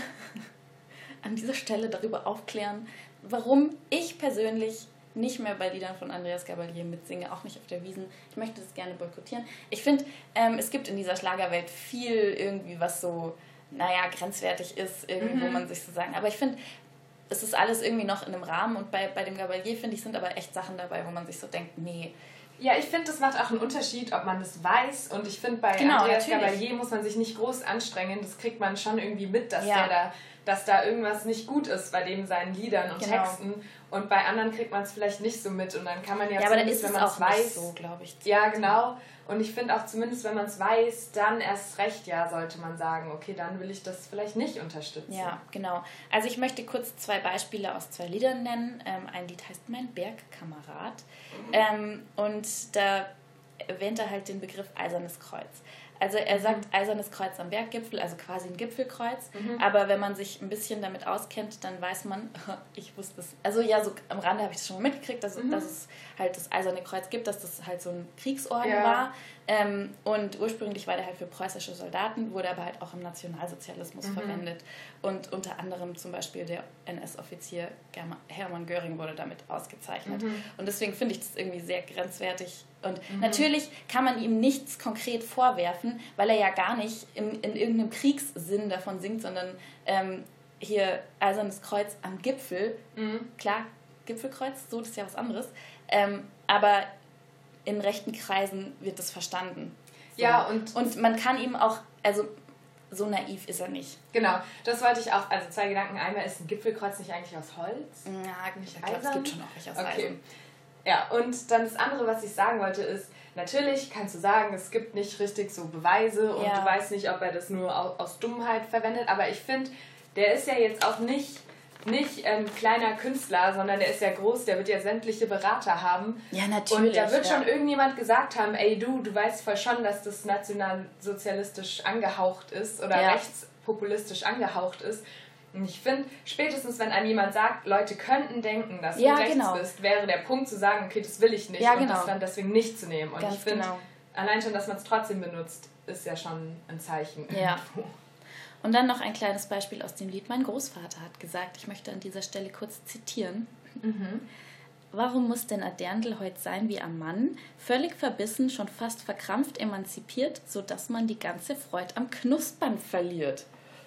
an dieser Stelle darüber aufklären, warum ich persönlich nicht mehr bei Liedern von Andreas Gabalier mitsinge, auch nicht auf der Wiesn. Ich möchte das gerne boykottieren. Ich finde, ähm, es gibt in dieser Schlagerwelt viel irgendwie, was so, naja, grenzwertig ist, irgendwie, mhm. wo man sich so sagen, aber ich finde, es ist alles irgendwie noch in einem Rahmen und bei, bei dem Gabalier, finde ich, sind aber echt Sachen dabei, wo man sich so denkt, nee. Ja, ich finde, das macht auch einen Unterschied, ob man das weiß und ich finde, bei genau, Andreas natürlich. Gabalier muss man sich nicht groß anstrengen, das kriegt man schon irgendwie mit, dass ja. der da dass da irgendwas nicht gut ist bei dem seinen Liedern und genau. Texten und bei anderen kriegt man es vielleicht nicht so mit und dann kann man ja, ja zumindest, aber dann ist wenn man es weiß, nicht so, glaube ich. Ja, genau. Und ich finde auch zumindest, wenn man es weiß, dann erst recht, ja, sollte man sagen, okay, dann will ich das vielleicht nicht unterstützen. Ja, genau. Also ich möchte kurz zwei Beispiele aus zwei Liedern nennen. Ähm, ein Lied heißt Mein Bergkamerad mhm. ähm, und da erwähnt er halt den Begriff Eisernes Kreuz. Also er sagt Eisernes Kreuz am Berggipfel, also quasi ein Gipfelkreuz. Mhm. Aber wenn man sich ein bisschen damit auskennt, dann weiß man, ich wusste es, also ja, so am Rande habe ich das schon mal mitgekriegt, dass, mhm. dass es halt das Eiserne Kreuz gibt, dass das halt so ein Kriegsorden ja. war. Ähm, und ursprünglich war der halt für preußische Soldaten, wurde aber halt auch im Nationalsozialismus mhm. verwendet. Und unter anderem zum Beispiel der N S-Offizier Hermann Göring wurde damit ausgezeichnet. Mhm. Und deswegen finde ich das irgendwie sehr grenzwertig. Und mhm. natürlich kann man ihm nichts konkret vorwerfen, weil er ja gar nicht in, in irgendeinem Kriegssinn davon singt, sondern ähm, hier Eisernes Kreuz am Gipfel. Mhm. Klar, Gipfelkreuz, so, das ist ja was anderes. Ähm, aber in rechten Kreisen wird das verstanden. So. Ja, und... Und man kann ihm auch, also so naiv ist er nicht. Genau, das wollte ich auch, also zwei Gedanken. Einmal, ist ein Gipfelkreuz nicht eigentlich aus Holz? Ja, nicht ich glaube, es gibt schon auch welche aus okay. Eisen. Ja, und dann das andere, was ich sagen wollte, ist, natürlich kannst du sagen, es gibt nicht richtig so Beweise und ja. du weißt nicht, ob er das nur aus, aus Dummheit verwendet, aber ich finde, der ist ja jetzt auch nicht... nicht ein ähm, kleiner Künstler, sondern der ist ja groß, der wird ja sämtliche Berater haben. Ja, natürlich. Und da wird ja. schon irgendjemand gesagt haben, ey du, du weißt voll schon, dass das nationalsozialistisch angehaucht ist oder ja. rechtspopulistisch angehaucht ist. Und ich finde, spätestens wenn einem jemand sagt, Leute könnten denken, dass ja, du rechts genau. bist, wäre der Punkt zu sagen, okay, das will ich nicht ja, und genau. das dann deswegen nicht zu nehmen. Und Ganz ich finde, genau. allein schon, dass man es trotzdem benutzt, ist ja schon ein Zeichen. Ja. Und dann noch ein kleines Beispiel aus dem Lied. Mein Großvater hat gesagt, ich möchte an dieser Stelle kurz zitieren. Mhm. Warum muss denn a Dirndl heut sein wie am Mann? Völlig verbissen, schon fast verkrampft, emanzipiert, sodass man die ganze Freude am Knuspern verliert.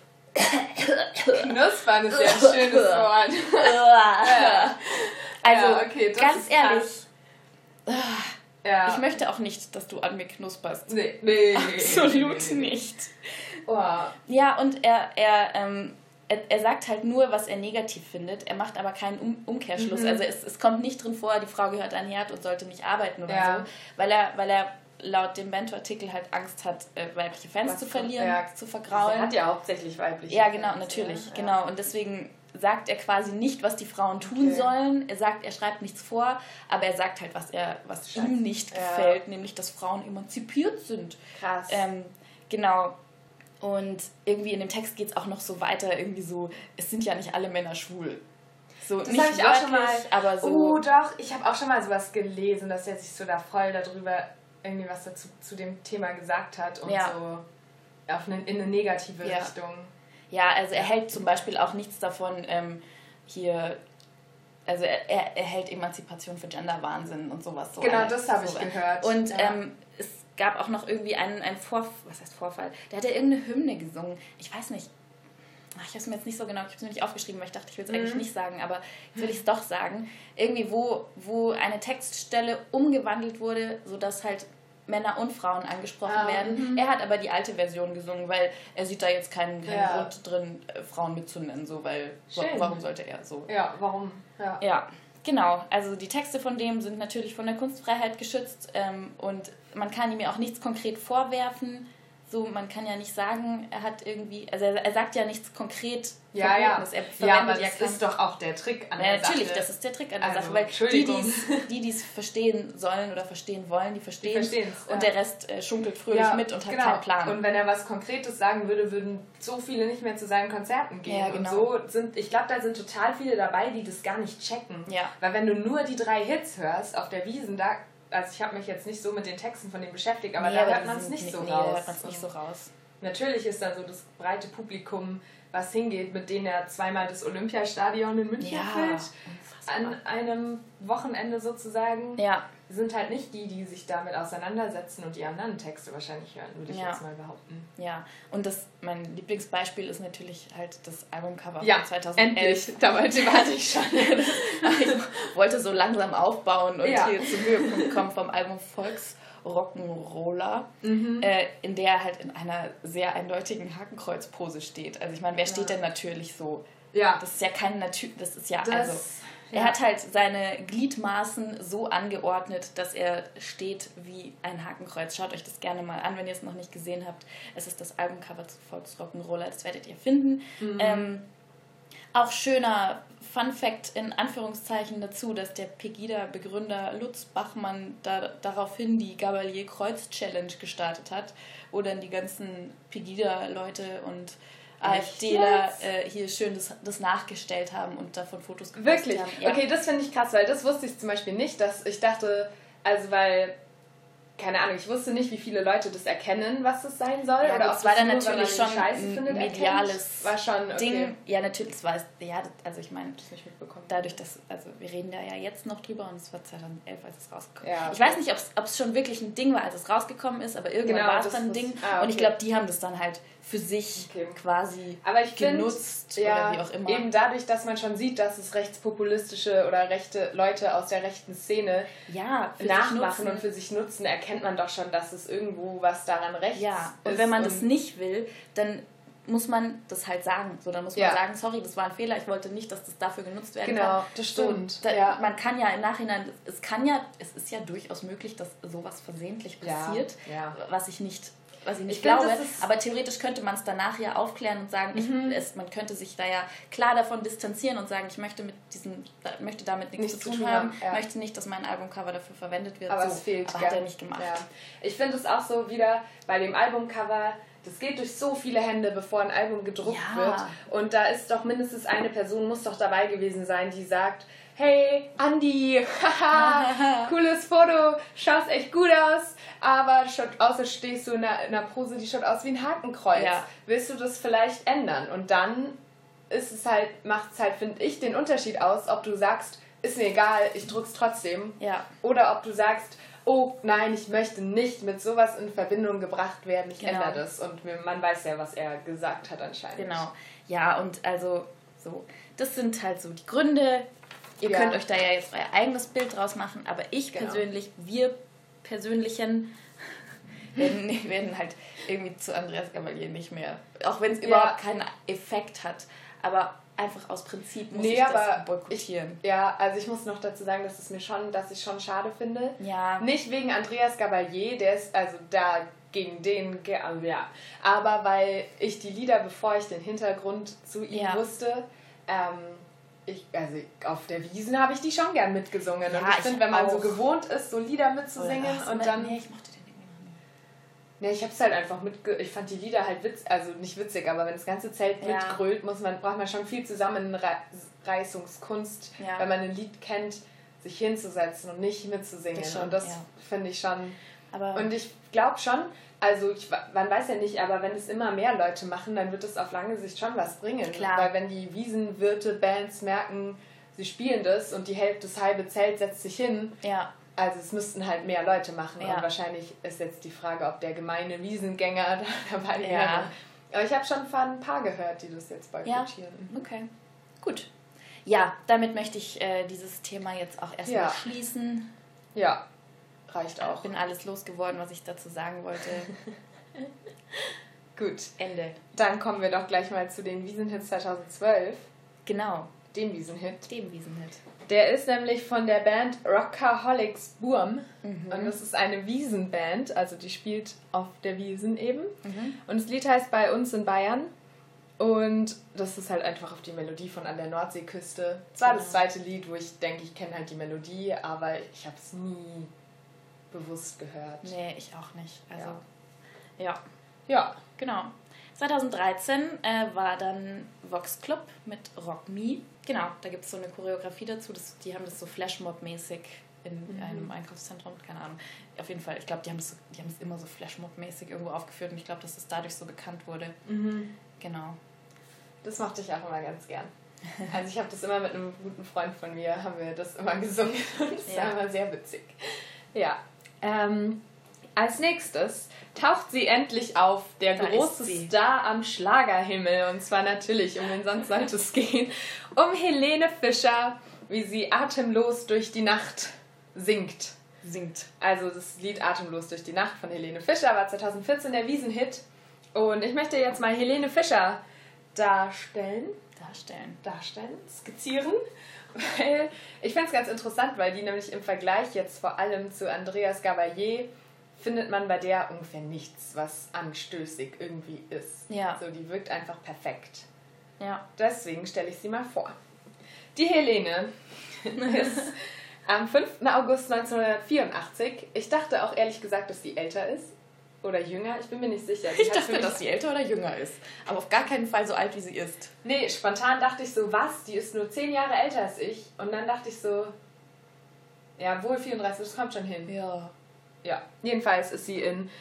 Knuspern ist ja ein schönes Wort. Also, ja, okay, das ganz ist ehrlich, krass. Ja. Ich möchte auch nicht, dass du an mir knusperst. Nee, nee. Absolut nee, nee, nee. nicht. Oh. Ja, und er, er, ähm, er, er sagt halt nur, was er negativ findet. Er macht aber keinen um- Umkehrschluss. Mhm. Also es, es kommt nicht drin vor, die Frau gehört an den Herd und sollte nicht arbeiten oder ja. so. Weil er, weil er laut dem Bento-Artikel halt Angst hat, äh, weibliche Fans was zu verlieren, ja, zu vergraulen. Er hat ja hauptsächlich weibliche Ja, genau, Fans, natürlich. Ja. Genau. Und deswegen sagt er quasi nicht, was die Frauen tun okay. sollen. Er sagt, er schreibt nichts vor, aber er sagt halt, was er, was ihm nicht ja. gefällt, nämlich, dass Frauen emanzipiert sind. Krass. Ähm, genau. Und irgendwie in dem Text geht es auch noch so weiter, irgendwie so, es sind ja nicht alle Männer schwul. So, das nicht habe ich auch schon mal, aber so. Oh doch, ich habe auch schon mal sowas gelesen, dass er sich so da voll darüber irgendwie was dazu zu dem Thema gesagt hat und ja. so auf eine, in eine negative ja. Richtung. Ja, also er hält zum Beispiel auch nichts davon, ähm, hier, also er, er, er hält Emanzipation für Genderwahnsinn und sowas. So genau, eine, das habe so ich gehört. Und ja. ähm, es gab auch noch irgendwie einen, einen Vorfall, was heißt Vorfall, der hat ja irgendeine Hymne gesungen, ich weiß nicht, ach, ich habe es mir jetzt nicht so genau, ich habe es mir nicht aufgeschrieben, weil ich dachte, ich will es mhm. eigentlich nicht sagen, aber jetzt will ich es doch sagen, irgendwie wo, wo eine Textstelle umgewandelt wurde, sodass halt Männer und Frauen angesprochen ah, werden. M-hmm. Er hat aber die alte Version gesungen, weil er sieht da jetzt keinen, keinen ja. Grund drin, Frauen mitzunennen, so, weil Schön. warum sollte er so? Ja, warum? Ja. ja, genau. Also die Texte von dem sind natürlich von der Kunstfreiheit geschützt ähm, und man kann ihm ja auch nichts konkret vorwerfen. So, man kann ja nicht sagen, er hat irgendwie, also er, er sagt ja nichts konkret ja, ja. Er ja, aber das ja ist doch auch der Trick an ja, der Sache. Natürlich, das ist der Trick an der also, Sache, weil die, die es verstehen sollen oder verstehen wollen, die verstehen es und ja. der Rest äh, schunkelt fröhlich ja, mit und hat genau. keinen Plan. Und wenn er was Konkretes sagen würde, würden so viele nicht mehr zu seinen Konzerten gehen. Ja, genau. Und so sind, ich glaube, da sind total viele dabei, die das gar nicht checken. Ja. Weil wenn du nur die drei Hits hörst auf der Wiesn, da also ich habe mich jetzt nicht so mit den Texten von dem beschäftigt, aber nee, da aber hört man es nicht, nicht so nee, raus. Da hört man es nicht so raus. Natürlich ist da so das breite Publikum, was hingeht, mit denen er zweimal das Olympiastadion in München ja, füllt, an einem Wochenende sozusagen, ja. sind halt nicht die, die sich damit auseinandersetzen und die anderen Texte wahrscheinlich hören, würde ich ja. jetzt mal behaupten. Ja, und das, mein Lieblingsbeispiel ist natürlich halt das Albumcover ja, von zweitausendelf. Endlich, da warte ich schon. Ich wollte so langsam aufbauen und ja. hier zum Höhepunkt kommen vom Album Volks Rock'n'Roller, mhm. äh, in der er halt in einer sehr eindeutigen Hakenkreuzpose steht. Also ich meine, wer ja. steht denn natürlich so? Ja. Das ist ja kein Natürlich, das ist ja, das, also ja. er hat halt seine Gliedmaßen so angeordnet, dass er steht wie ein Hakenkreuz. Schaut euch das gerne mal an, wenn ihr es noch nicht gesehen habt. Es ist das Albumcover zu Volks Rock'n'Roller, das werdet ihr finden. Mhm. Ähm, auch schöner Fun-Fact in Anführungszeichen dazu, dass der Pegida-Begründer Lutz Bachmann da, daraufhin die Gabalier-Kreuz-Challenge gestartet hat, wo dann die ganzen Pegida-Leute und AfDler äh, hier schön das, das nachgestellt haben und davon Fotos gepostet Wirklich? haben. Ja. Okay, das finde ich krass, weil das wusste ich zum Beispiel nicht, dass ich dachte, also weil... Keine Ahnung, ich wusste nicht, wie viele Leute das erkennen, was das sein soll. Ja, oder das ob war das dann nur, natürlich schon ein findet, mediales war schon, okay. Ding. Ja, natürlich, das war, ja, also ich meine, das nicht mitbekommen. Dadurch, dass, also wir reden da ja jetzt noch drüber und es war zweitausendelf, als es rausgekommen ist. Ja, okay. Ich weiß nicht, ob es schon wirklich ein Ding war, als es rausgekommen ist, aber irgendwann genau, war es dann ein Ding. Ah, okay. Und ich glaube, die haben das dann halt für sich okay. quasi aber ich genutzt find, ja, oder wie auch immer. Eben dadurch, dass man schon sieht, dass es rechtspopulistische oder rechte Leute aus der rechten Szene ja, nachmachen und für sich nutzen, erkennt man doch schon, dass es irgendwo was daran rechts ja. Und ist. wenn man und das nicht will, dann muss man das halt sagen. So, dann muss man ja. sagen, sorry, das war ein Fehler, ich wollte nicht, dass das dafür genutzt werden genau, kann. Genau, das stimmt. So, da, ja. Man kann ja im Nachhinein, es kann ja, es ist ja durchaus möglich, dass sowas versehentlich passiert, ja. Ja. was ich nicht, was ich nicht ich glaube, find, aber theoretisch könnte man es danach ja aufklären und sagen, mhm. ich, es, man könnte sich da ja klar davon distanzieren und sagen, ich möchte mit diesem, möchte damit nichts, nichts zu tun haben, haben ja. möchte nicht, dass mein Albumcover dafür verwendet wird. Aber so, es fehlt. aber hat er nicht gemacht. Ja. Ich finde es auch so wieder bei dem Albumcover, das geht durch so viele Hände, bevor ein Album gedruckt ja. wird. Und da ist doch mindestens eine Person, muss doch dabei gewesen sein, die sagt, hey, Andi, haha, cooles Foto, schaust echt gut aus, aber schaut, außer stehst du in einer, in einer Pose, die schaut aus wie ein Hakenkreuz. Ja. Willst du das vielleicht ändern? Und dann ist es halt, macht es halt, finde ich, den Unterschied aus, ob du sagst, ist mir egal, ich druck's trotzdem. Ja. Oder ob du sagst, oh nein, ich möchte nicht mit sowas in Verbindung gebracht werden, ich genau. ändere das. Und man weiß ja, was er gesagt hat anscheinend. Genau. Ja, und also so, das sind halt so die Gründe. Ihr ja. könnt euch da ja jetzt euer eigenes Bild draus machen, aber ich genau. persönlich, wir persönlichen werden, werden halt irgendwie zu Andreas Gabalier nicht mehr. Auch wenn es überhaupt ja. keinen Effekt hat. Aber einfach aus Prinzip muss nee, ich aber das boykottieren. Ich, ja, also ich muss noch dazu sagen, dass es mir schon, dass ich schon schade finde. Ja. Nicht wegen Andreas Gabalier, der ist also da gegen den, ja, aber weil ich die Lieder, bevor ich den Hintergrund zu ihm ja. wusste, ähm, ich, also auf der Wiesn habe ich die schon gern mitgesungen. Ja, und ich, ich finde, wenn man auch. so gewohnt ist, so Lieder mitzusingen oh, und dann... Nee, ich mochte den irgendwie noch nie. Nee, ich habe es halt einfach mitge... Ich fand die Lieder halt witzig, also nicht witzig, aber wenn das ganze Zelt ja. mitgrölt, muss man, braucht man schon viel Zusammenreißungskunst, ja. wenn man ein Lied kennt, sich hinzusetzen und nicht mitzusingen. Das schon, und das ja. finde ich schon... Aber und ich glaube schon, also ich, man weiß ja nicht, aber wenn es immer mehr Leute machen, dann wird es auf lange Sicht schon was bringen. Klar. Weil wenn die Wiesenwirte, Bands merken, sie spielen das und die Hälfte, das halbe Zelt setzt sich hin, ja. also es müssten halt mehr Leute machen. Ja. Und wahrscheinlich ist jetzt die Frage, ob der gemeine Wiesengänger da dabei wäre. Ja. Aber ich habe schon von ein paar gehört, die das jetzt boykottieren. Ja. Okay, gut. Ja, damit möchte ich äh, dieses Thema jetzt auch erstmal ja. schließen. Ja. Reicht auch. Ich bin alles losgeworden, was ich dazu sagen wollte. Gut. Ende. Dann kommen wir doch gleich mal zu den Wiesenhits zweitausendzwölf. Genau. Dem Wiesenhit. Dem Wiesenhit. Der ist nämlich von der Band Rockaholics Burm. Mhm. Und das ist eine Wiesenband, also die spielt auf der Wiesn eben. Mhm. Und das Lied heißt Bei uns in Bayern. Und das ist halt einfach auf die Melodie von An der Nordseeküste. Das war das zweite Lied, wo ich denke, ich kenne halt die Melodie, aber ich habe es nie bewusst gehört. Nee, ich auch nicht. Also, ja. Ja, ja. genau. zweitausenddreizehn äh, war dann Vox Club mit Rock Me. Genau, da gibt es so eine Choreografie dazu. Das, die haben das so Flashmob-mäßig in mhm. einem Einkaufszentrum, keine Ahnung. Auf jeden Fall, ich glaube, die haben es so, die haben es immer so Flashmob-mäßig irgendwo aufgeführt und ich glaube, dass es dadurch so bekannt wurde. Mhm. Genau. Das mochte ich auch immer ganz gern. Also ich habe das immer mit einem guten Freund von mir, haben wir das immer gesungen und das ja. war immer sehr witzig. Ja. Ähm, als nächstes taucht sie endlich auf, der da große Star am Schlagerhimmel. Und zwar natürlich, um wen sonst sollte es gehen, um Helene Fischer, wie sie atemlos durch die Nacht singt. Singt. Also das Lied Atemlos durch die Nacht von Helene Fischer war zweitausendvierzehn der Wiesenhit. Und ich möchte jetzt mal Helene Fischer darstellen. Darstellen. Darstellen, skizzieren. Weil ich finde es ganz interessant, weil die nämlich im Vergleich jetzt vor allem zu Andreas Gabalier findet man bei der ungefähr nichts, was anstößig irgendwie ist. Ja. So, die wirkt einfach perfekt. Ja. Deswegen stelle ich sie mal vor. Die Helene ist am fünften August neunzehnhundertvierundachtzig. Ich dachte auch ehrlich gesagt, dass sie älter ist. Oder jünger, ich bin mir nicht sicher. Die ich dachte, dass sie älter oder jünger ist. Aber auf gar keinen Fall so alt, wie sie ist. Nee, spontan dachte ich so, was? Die ist nur zehn Jahre älter als ich. Und dann dachte ich so, ja, wohl vierunddreißig, das kommt schon hin. Ja. Ja, jedenfalls ist sie in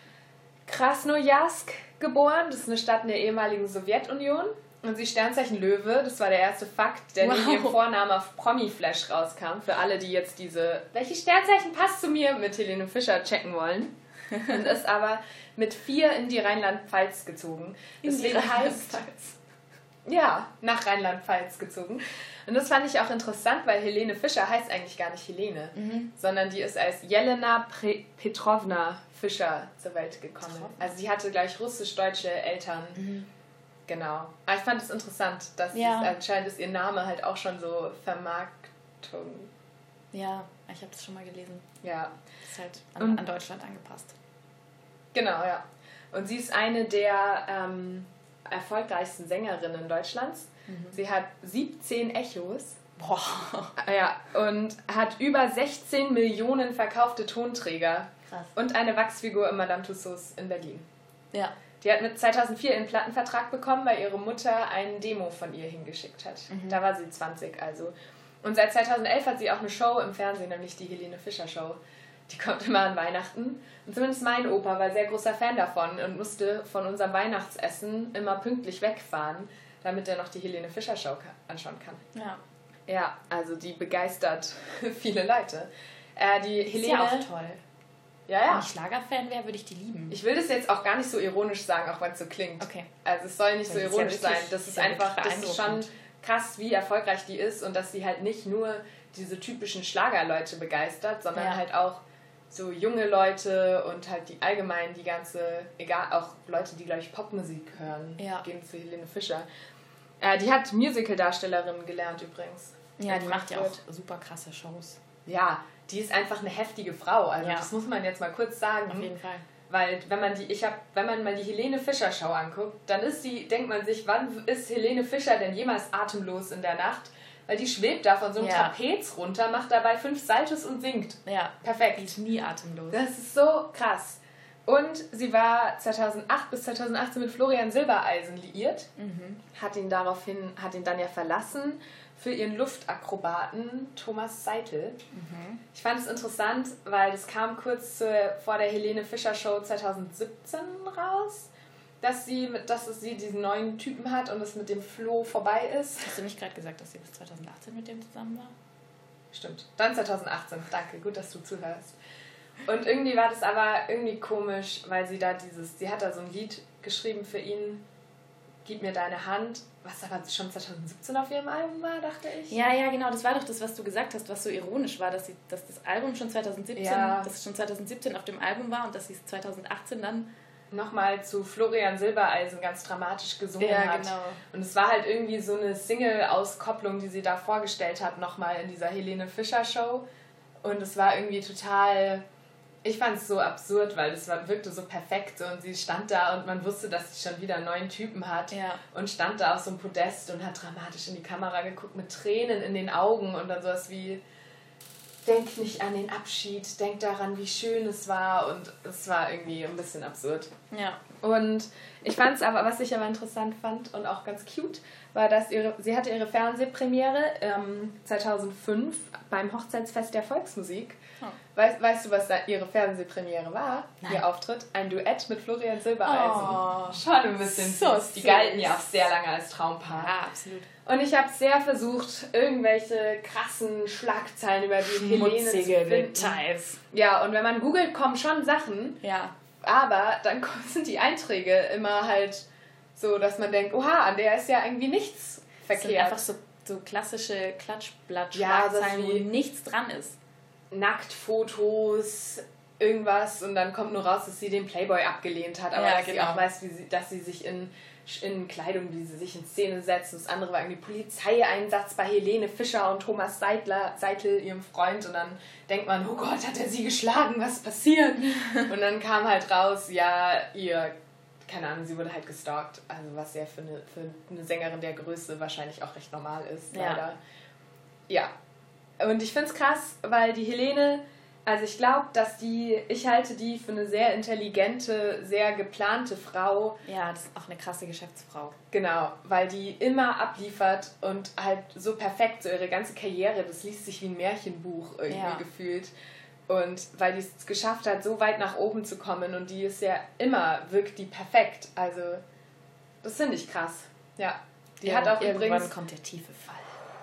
Krasnojarsk geboren. Das ist eine Stadt in der ehemaligen Sowjetunion. Und sie Sternzeichen Löwe. Das war der erste Fakt, der wow. neben ihrem Vornamen auf Promi-Flash rauskam. Für alle, die jetzt diese welche Sternzeichen passt zu mir mit Helene Fischer checken wollen. Und ist aber mit vier in die Rheinland-Pfalz gezogen. In Deswegen die heißt ja, nach Rheinland-Pfalz gezogen. Und das fand ich auch interessant, weil Helene Fischer heißt eigentlich gar nicht Helene, mhm. sondern die ist als Jelena Pre- Petrovna Fischer zur Welt gekommen. Petrovna. Also sie hatte gleich russisch-deutsche Eltern. Mhm. Genau. Aber ich fand es interessant, dass ja. es anscheinend ist ihr Name halt auch schon so Vermarktung. Ja, ich habe das schon mal gelesen. Ja. Ist halt an, an Deutschland angepasst. Genau, ja. Und sie ist eine der ähm, erfolgreichsten Sängerinnen Deutschlands. Mhm. Sie hat siebzehn Echos. Boah. Ja, und hat über sechzehn Millionen verkaufte Tonträger. Krass. Und eine Wachsfigur im Madame Tussauds in Berlin. Ja. Die hat mit zweitausendvier einen Plattenvertrag bekommen, weil ihre Mutter ein Demo von ihr hingeschickt hat. Mhm. Da war sie zwanzig also. Und seit zweitausendelf hat sie auch eine Show im Fernsehen, nämlich die Helene Fischer Show. Die kommt immer an Weihnachten. Und zumindest mein Opa war sehr großer Fan davon und musste von unserem Weihnachtsessen immer pünktlich wegfahren, damit er noch die Helene Fischer Show anschauen kann. Ja. Ja, also die begeistert viele Leute. Äh, die ist Helene, ja auch toll. Ja, ja. Wenn ich Schlagerfan wäre, würde ich die lieben. Ich will das jetzt auch gar nicht so ironisch sagen, auch wenn es so klingt. Okay. Also es soll nicht das so ironisch ja wirklich, sein. Das ist, ist ja einfach, das ist schon krass, wie erfolgreich die ist und dass sie halt nicht nur diese typischen Schlagerleute begeistert, sondern ja. halt auch so junge Leute und halt die allgemein die ganze, egal, auch Leute, die, glaube ich, Popmusik hören, ja. gehen zu Helene Fischer. Äh, die hat Musical-Darstellerin gelernt übrigens. Ja, die macht ja auch super krasse Shows. Ja, die ist einfach eine heftige Frau. Also ja. das muss man jetzt mal kurz sagen. Auf jeden Fall. Weil wenn man die, ich hab, wenn man mal die Helene Fischer Show anguckt, dann ist die, denkt man sich, wann ist Helene Fischer denn jemals atemlos in der Nacht? Weil die schwebt da von so einem ja. Trapez runter, macht dabei fünf Saltos und singt. Ja. Perfekt. Die ist nie atemlos. Das ist so krass. Und sie war zweitausendacht bis zweitausendachtzehn mit Florian Silbereisen liiert. Mhm. Hat ihn daraufhin, hat ihn dann ja verlassen für ihren Luftakrobaten Thomas Seitl. Mhm. Ich fand es interessant, weil das kam kurz zu, vor der Helene Fischer Show zweitausendsiebzehn raus, dass sie, dass es sie diesen neuen Typen hat und es mit dem Flo vorbei ist. Hast du nicht gerade gesagt, dass sie bis zweitausendachtzehn mit dem zusammen war? Stimmt. Dann zweitausendachtzehn. Danke, gut, dass du zuhörst. Und irgendwie war das aber irgendwie komisch, weil sie da dieses, sie hat da so ein Lied geschrieben für ihn, Gib mir deine Hand, was aber schon zweitausendsiebzehn auf ihrem Album war, dachte ich. Ja, ja, genau, das war doch das, was du gesagt hast, was so ironisch war, dass, sie, dass das Album schon zweitausendsiebzehn, ja. dass es schon zweitausendsiebzehn auf dem Album war und dass sie es zweitausendachtzehn dann nochmal zu Florian Silbereisen ganz dramatisch gesungen ja, hat. Genau. Und es war halt irgendwie so eine Single-Auskopplung, die sie da vorgestellt hat, nochmal in dieser Helene Fischer Show. Und es war irgendwie total, ich fand es so absurd, weil es war, wirkte so perfekt so, und sie stand da und man wusste, dass sie schon wieder einen neuen Typen hat ja. und stand da auf so einem Podest und hat dramatisch in die Kamera geguckt mit Tränen in den Augen und dann sowas wie, denk nicht an den Abschied, denk daran, wie schön es war, und es war irgendwie ein bisschen absurd. Ja. Und ich fand es aber, was ich aber interessant fand und auch ganz cute, war, dass ihre, sie hatte ihre Fernsehpremiere ähm, zweitausendfünf beim Hochzeitsfest der Volksmusik. Oh. Weißt, weißt du, was da ihre Fernsehpremiere war? Nein. Ihr Auftritt? Ein Duett mit Florian Silbereisen. Oh. Schon ein bisschen so süß. Die galten ja auch sehr lange als Traumpaar. Ja, absolut. Und ich habe sehr versucht, irgendwelche krassen Schlagzeilen über die Helene zu finden. Details. Ja, und wenn man googelt, kommen schon Sachen. Ja. Aber dann sind die Einträge immer halt so, dass man denkt, oha, an der ist ja irgendwie nichts verkehrt. Das sind einfach so, so klassische Klatschblatt-Schlagzeilen, ja, wo nichts dran ist. Nacktfotos, irgendwas, und dann kommt nur raus, dass sie den Playboy abgelehnt hat, aber ja, dass genau. sie auch weiß, wie sie, dass sie sich in, in Kleidung, wie sie sich in Szene setzt. Das andere war irgendwie Polizeieinsatz bei Helene Fischer und Thomas Seitler, Seitl, ihrem Freund, und dann denkt man, oh Gott, hat er sie geschlagen, was ist passiert? Und dann kam halt raus, ja, ihr, keine Ahnung, sie wurde halt gestalkt, also was ja für eine, für eine Sängerin der Größe wahrscheinlich auch recht normal ist, leider. Ja. ja. Und ich finde es krass, weil die Helene, also ich glaube, dass die, ich halte die für eine sehr intelligente, sehr geplante Frau. Ja, das ist auch eine krasse Geschäftsfrau. Genau, weil die immer abliefert und halt so perfekt, so ihre ganze Karriere, das liest sich wie ein Märchenbuch irgendwie ja. gefühlt. Und weil die es geschafft hat, so weit nach oben zu kommen, und die ist ja immer, wirkt die perfekt. Also, das finde ich krass. Ja. Die ja, hat auch irgendwann übrigens... kommt der tiefe Fall.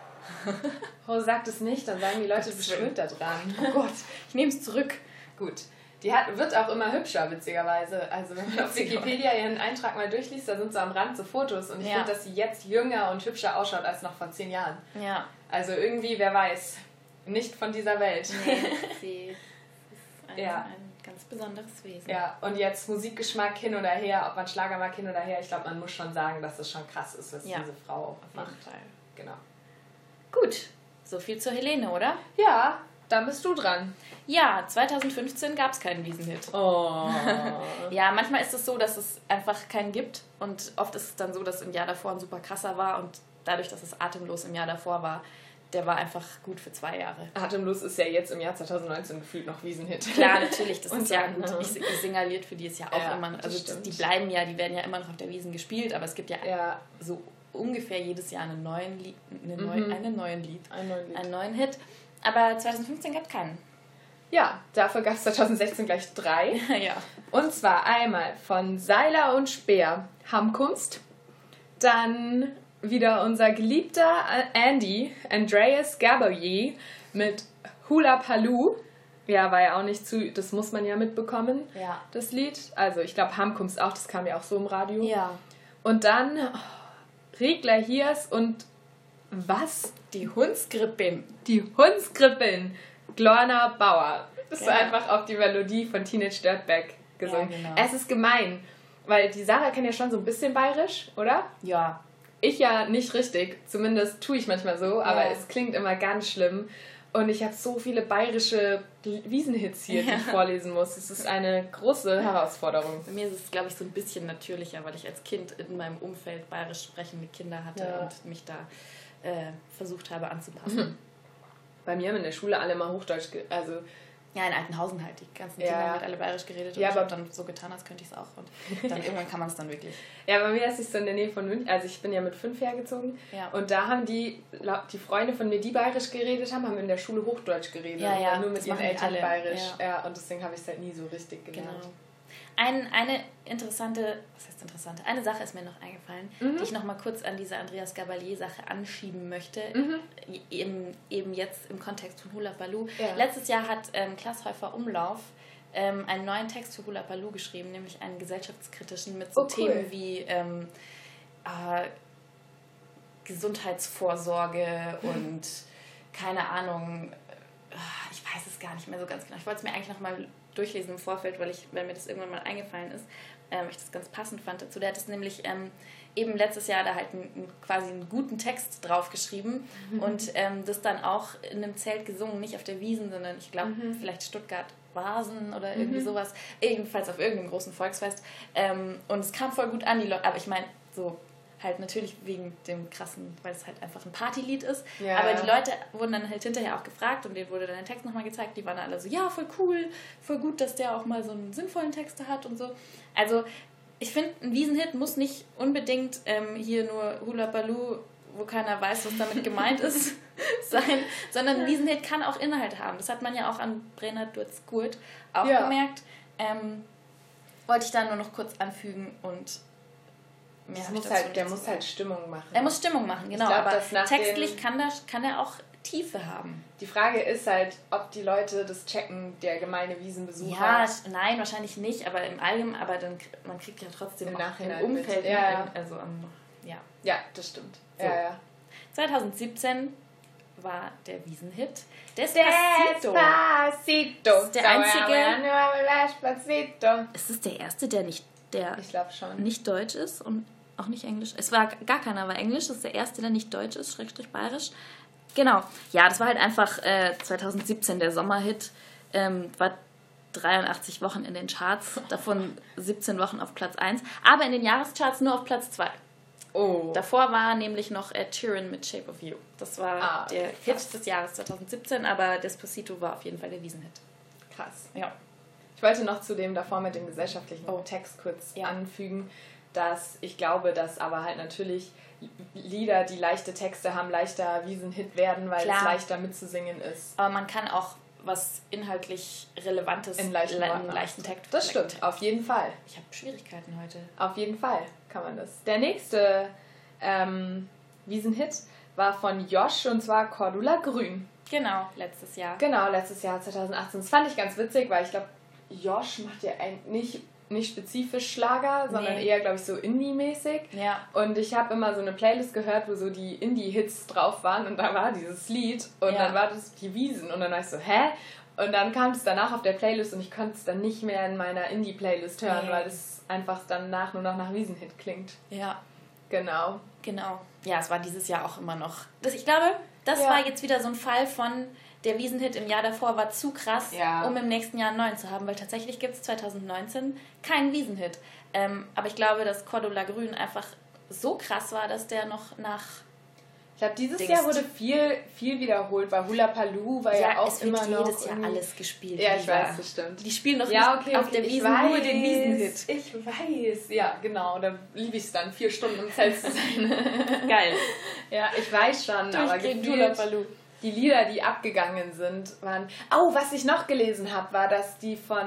Oh, sag das nicht, dann sagen die Leute, du schuld da dran. Oh Gott, ich nehme es zurück. Gut. Die hat, wird auch immer hübscher, witzigerweise. Also wenn man auf Wikipedia ihren Eintrag mal durchliest, da sind so am Rand so Fotos. Und ich ja. finde, dass sie jetzt jünger und hübscher ausschaut als noch vor zehn Jahren. Ja. Also irgendwie, wer weiß, nicht von dieser Welt. Nee, sie ist ein, ja. ein ganz besonderes Wesen. Ja, und jetzt Musikgeschmack hin oder her, ob man Schlager mag hin oder her, ich glaube, man muss schon sagen, dass es schon krass ist, was ja. diese Frau macht. Auf jeden Fall. Genau. Gut, so viel zur Helene, oder? Ja, dann bist du dran. Ja, zweitausendfünfzehn gab es keinen Wiesenhit. Oh. Ja, manchmal ist es so, dass es einfach keinen gibt, und oft ist es dann so, dass im Jahr davor ein super krasser war, und dadurch, dass es Atemlos im Jahr davor war, der war einfach gut für zwei Jahre. Atemlos ist ja jetzt im Jahr zweitausendneunzehn gefühlt noch Wiesenhit. Klar, natürlich, das und ist ja gut. Ich, ich singe für die ist ja auch ja, immer, also die bleiben ja, die werden ja immer noch auf der Wiesn gespielt, aber es gibt ja, ja. so ungefähr jedes Jahr einen neuen Lied, eine mhm. neuen, einen neuen Lied, einen neuen Lied, einen neuen Hit. Aber zweitausendfünfzehn gab es keinen. Ja, dafür gab es zweitausendsechzehn gleich drei. Ja. Und zwar einmal von Seiler und Speer, Hamkunst. Dann wieder unser geliebter Andy, Andreas Gabalier mit Hula Paloo. Ja, war ja auch nicht zu, das muss man ja mitbekommen, ja. das Lied. Also ich glaube Hamkunst auch, das kam ja auch so im Radio. Ja. Und dann oh, Regler Hiers und was? Die Hundskrippin. Die Hundskrippin. Glorner Bauer. Das genau. war einfach auf die Melodie von Teenage Dirtbag gesungen. Ja, genau. Es ist gemein, weil die Sarah kann ja schon so ein bisschen bayerisch, oder? Ja. Ich ja nicht richtig, zumindest tue ich manchmal so, aber ja. es klingt immer ganz schlimm. Und ich habe so viele bayerische Wiesenhits hier, ja. die ich vorlesen muss. Es ist eine große Herausforderung. Bei mir ist es, glaube ich, so ein bisschen natürlicher, weil ich als Kind in meinem Umfeld bayerisch sprechende Kinder hatte ja. und mich da äh, versucht habe anzupassen. Mhm. Bei mir haben in der Schule alle mal Hochdeutsch, ge- also ja, in Altenhausen halt. Die ganzen ja. Kinder haben halt alle bayerisch geredet und ja, ich habe dann so getan, als könnte ich es auch. Und dann irgendwann kann man es dann wirklich. Ja, bei mir ist es so in der Nähe von München. Also ich bin ja mit fünf hergezogen. Ja. Und da haben die, die Freunde von mir, die bayerisch geredet haben, haben in der Schule Hochdeutsch geredet. Ja, ja, nur mit das ihren machen die Eltern alle. bayerisch. Ja. Ja, und deswegen habe ich es halt nie so richtig gelernt. Genau. Ein, eine interessante, was heißt interessante? Eine Sache ist mir noch eingefallen, mhm. die ich noch mal kurz an diese Andreas Gabalier-Sache anschieben möchte, mhm. eben, eben jetzt im Kontext von Hula Baloo. Ja. Letztes Jahr hat ähm, Klaas Häufer Umlauf ähm, einen neuen Text für Hula Baloo geschrieben, nämlich einen gesellschaftskritischen mit so oh, cool. Themen wie ähm, äh, Gesundheitsvorsorge und keine Ahnung, äh, ich weiß es gar nicht mehr so ganz genau. Ich wollte es mir eigentlich noch mal durchlesen im Vorfeld, weil, ich, weil mir das irgendwann mal eingefallen ist, ähm, ich das ganz passend fand dazu. Der hat es nämlich ähm, eben letztes Jahr da halt einen, quasi einen guten Text draufgeschrieben mhm. und ähm, das dann auch in einem Zelt gesungen, nicht auf der Wiesn, sondern ich glaube mhm. vielleicht Stuttgart-Vasen oder irgendwie mhm. sowas, jedenfalls auf irgendeinem großen Volksfest. Ähm, und es kam voll gut an, die Leute, aber ich meine, so halt natürlich wegen dem krassen, weil es halt einfach ein Partylied ist. Ja. Aber die Leute wurden dann halt hinterher auch gefragt und denen wurde dann der Text nochmal gezeigt. Die waren alle so, ja, voll cool, voll gut, dass der auch mal so einen sinnvollen Text hat und so. Also ich finde, ein Wiesenhit muss nicht unbedingt ähm, hier nur Hula Baloo, wo keiner weiß, was damit gemeint ist, sein, sondern ein Wiesenhit kann auch Inhalt haben. Das hat man ja auch an Brenner Durz Gurt auch ja. gemerkt. Ähm, wollte ich da nur noch kurz anfügen und Das muss halt, der muss halt Stimmung machen. Er muss Stimmung machen, genau. Glaub, aber textlich kann, das, kann er auch Tiefe haben. Die Frage ist halt, ob die Leute das checken, der gemeine Wiesenbesucher. Ja, nein, wahrscheinlich nicht, aber im Allgemeinen, aber dann, man kriegt ja trotzdem im, auch im Umfeld. Ja, ja. Also, um, ja. ja, das stimmt. So. Ja, ja. zwanzig siebzehn war der Wiesenhit Despacito. Despacito. Das ist der einzige. Despacito. Ist es der erste, der nicht, der ich glaube schon. nicht deutsch ist und auch nicht englisch? Es war gar keiner, war englisch. Das ist der erste, der nicht deutsch ist, schrägstrich bayerisch. Genau. Ja, das war halt einfach äh, zwanzig siebzehn der Sommerhit. Ähm, war dreiundachtzig Wochen in den Charts, davon siebzehn Wochen auf Platz eins, aber in den Jahrescharts nur auf Platz zwei. Oh. Davor war nämlich noch Ed Sheeran mit Shape of You. Das war ah, der krass. Hit des Jahres zwanzig siebzehn, aber Despacito war auf jeden Fall der Wiesenhit. Krass. Ja. Ich wollte noch zu dem davor mit dem gesellschaftlichen oh. Text kurz ja. anfügen, dass ich glaube, dass aber halt natürlich Lieder, die leichte Texte haben, leichter Wiesenhit werden, weil Klar. es leichter mitzusingen ist. Aber man kann auch was inhaltlich Relevantes in leichten, le- in leichten Text. Das stimmt, auf jeden Fall. Ich habe Schwierigkeiten heute. Auf jeden Fall kann man das. Der nächste ähm, Wiesenhit war von Josh und zwar Cordula Grün. Genau, letztes Jahr. Genau, letztes Jahr zwanzig achtzehn. Das fand ich ganz witzig, weil ich glaube, Josh macht ja eigentlich nicht, nicht spezifisch Schlager, sondern nee. eher, glaube ich, so Indie-mäßig. Ja. Und ich habe immer so eine Playlist gehört, wo so die Indie-Hits drauf waren und da war dieses Lied und ja. dann war das die Wiesen und dann war ich so, hä? Und dann kam es danach auf der Playlist und ich konnte es dann nicht mehr in meiner Indie-Playlist hören, nee. weil es einfach dann nach, nur noch nach Wiesenhit klingt. Ja. Genau. Genau. Ja, es war dieses Jahr auch immer noch. Das, ich glaube, das ja. war jetzt wieder so ein Fall von, der Wiesenhit im Jahr davor war zu krass, ja. um im nächsten Jahr einen neuen zu haben, weil tatsächlich gibt es zwanzig neunzehn keinen Wiesenhit. Ähm, aber ich glaube, dass Cordula Grün einfach so krass war, dass der noch nach... Ich glaube, dieses Dingst. Jahr wurde viel, viel wiederholt, weil Hula Baloo war ja, ja auch es wird immer noch... jedes Jahr alles gespielt. Ja, ich weiß, das stimmt. Die spielen doch ja, nicht okay, auf okay, der Wiesn weiß, nur den Wiesenhit. Ich weiß, ja, genau. Da liebe ich es dann, vier Stunden im Zelt zu sein. Geil. Ja, ich weiß schon, aber gefühlt, die Lieder, die abgegangen sind, waren... Oh, was ich noch gelesen habe, war, dass die von...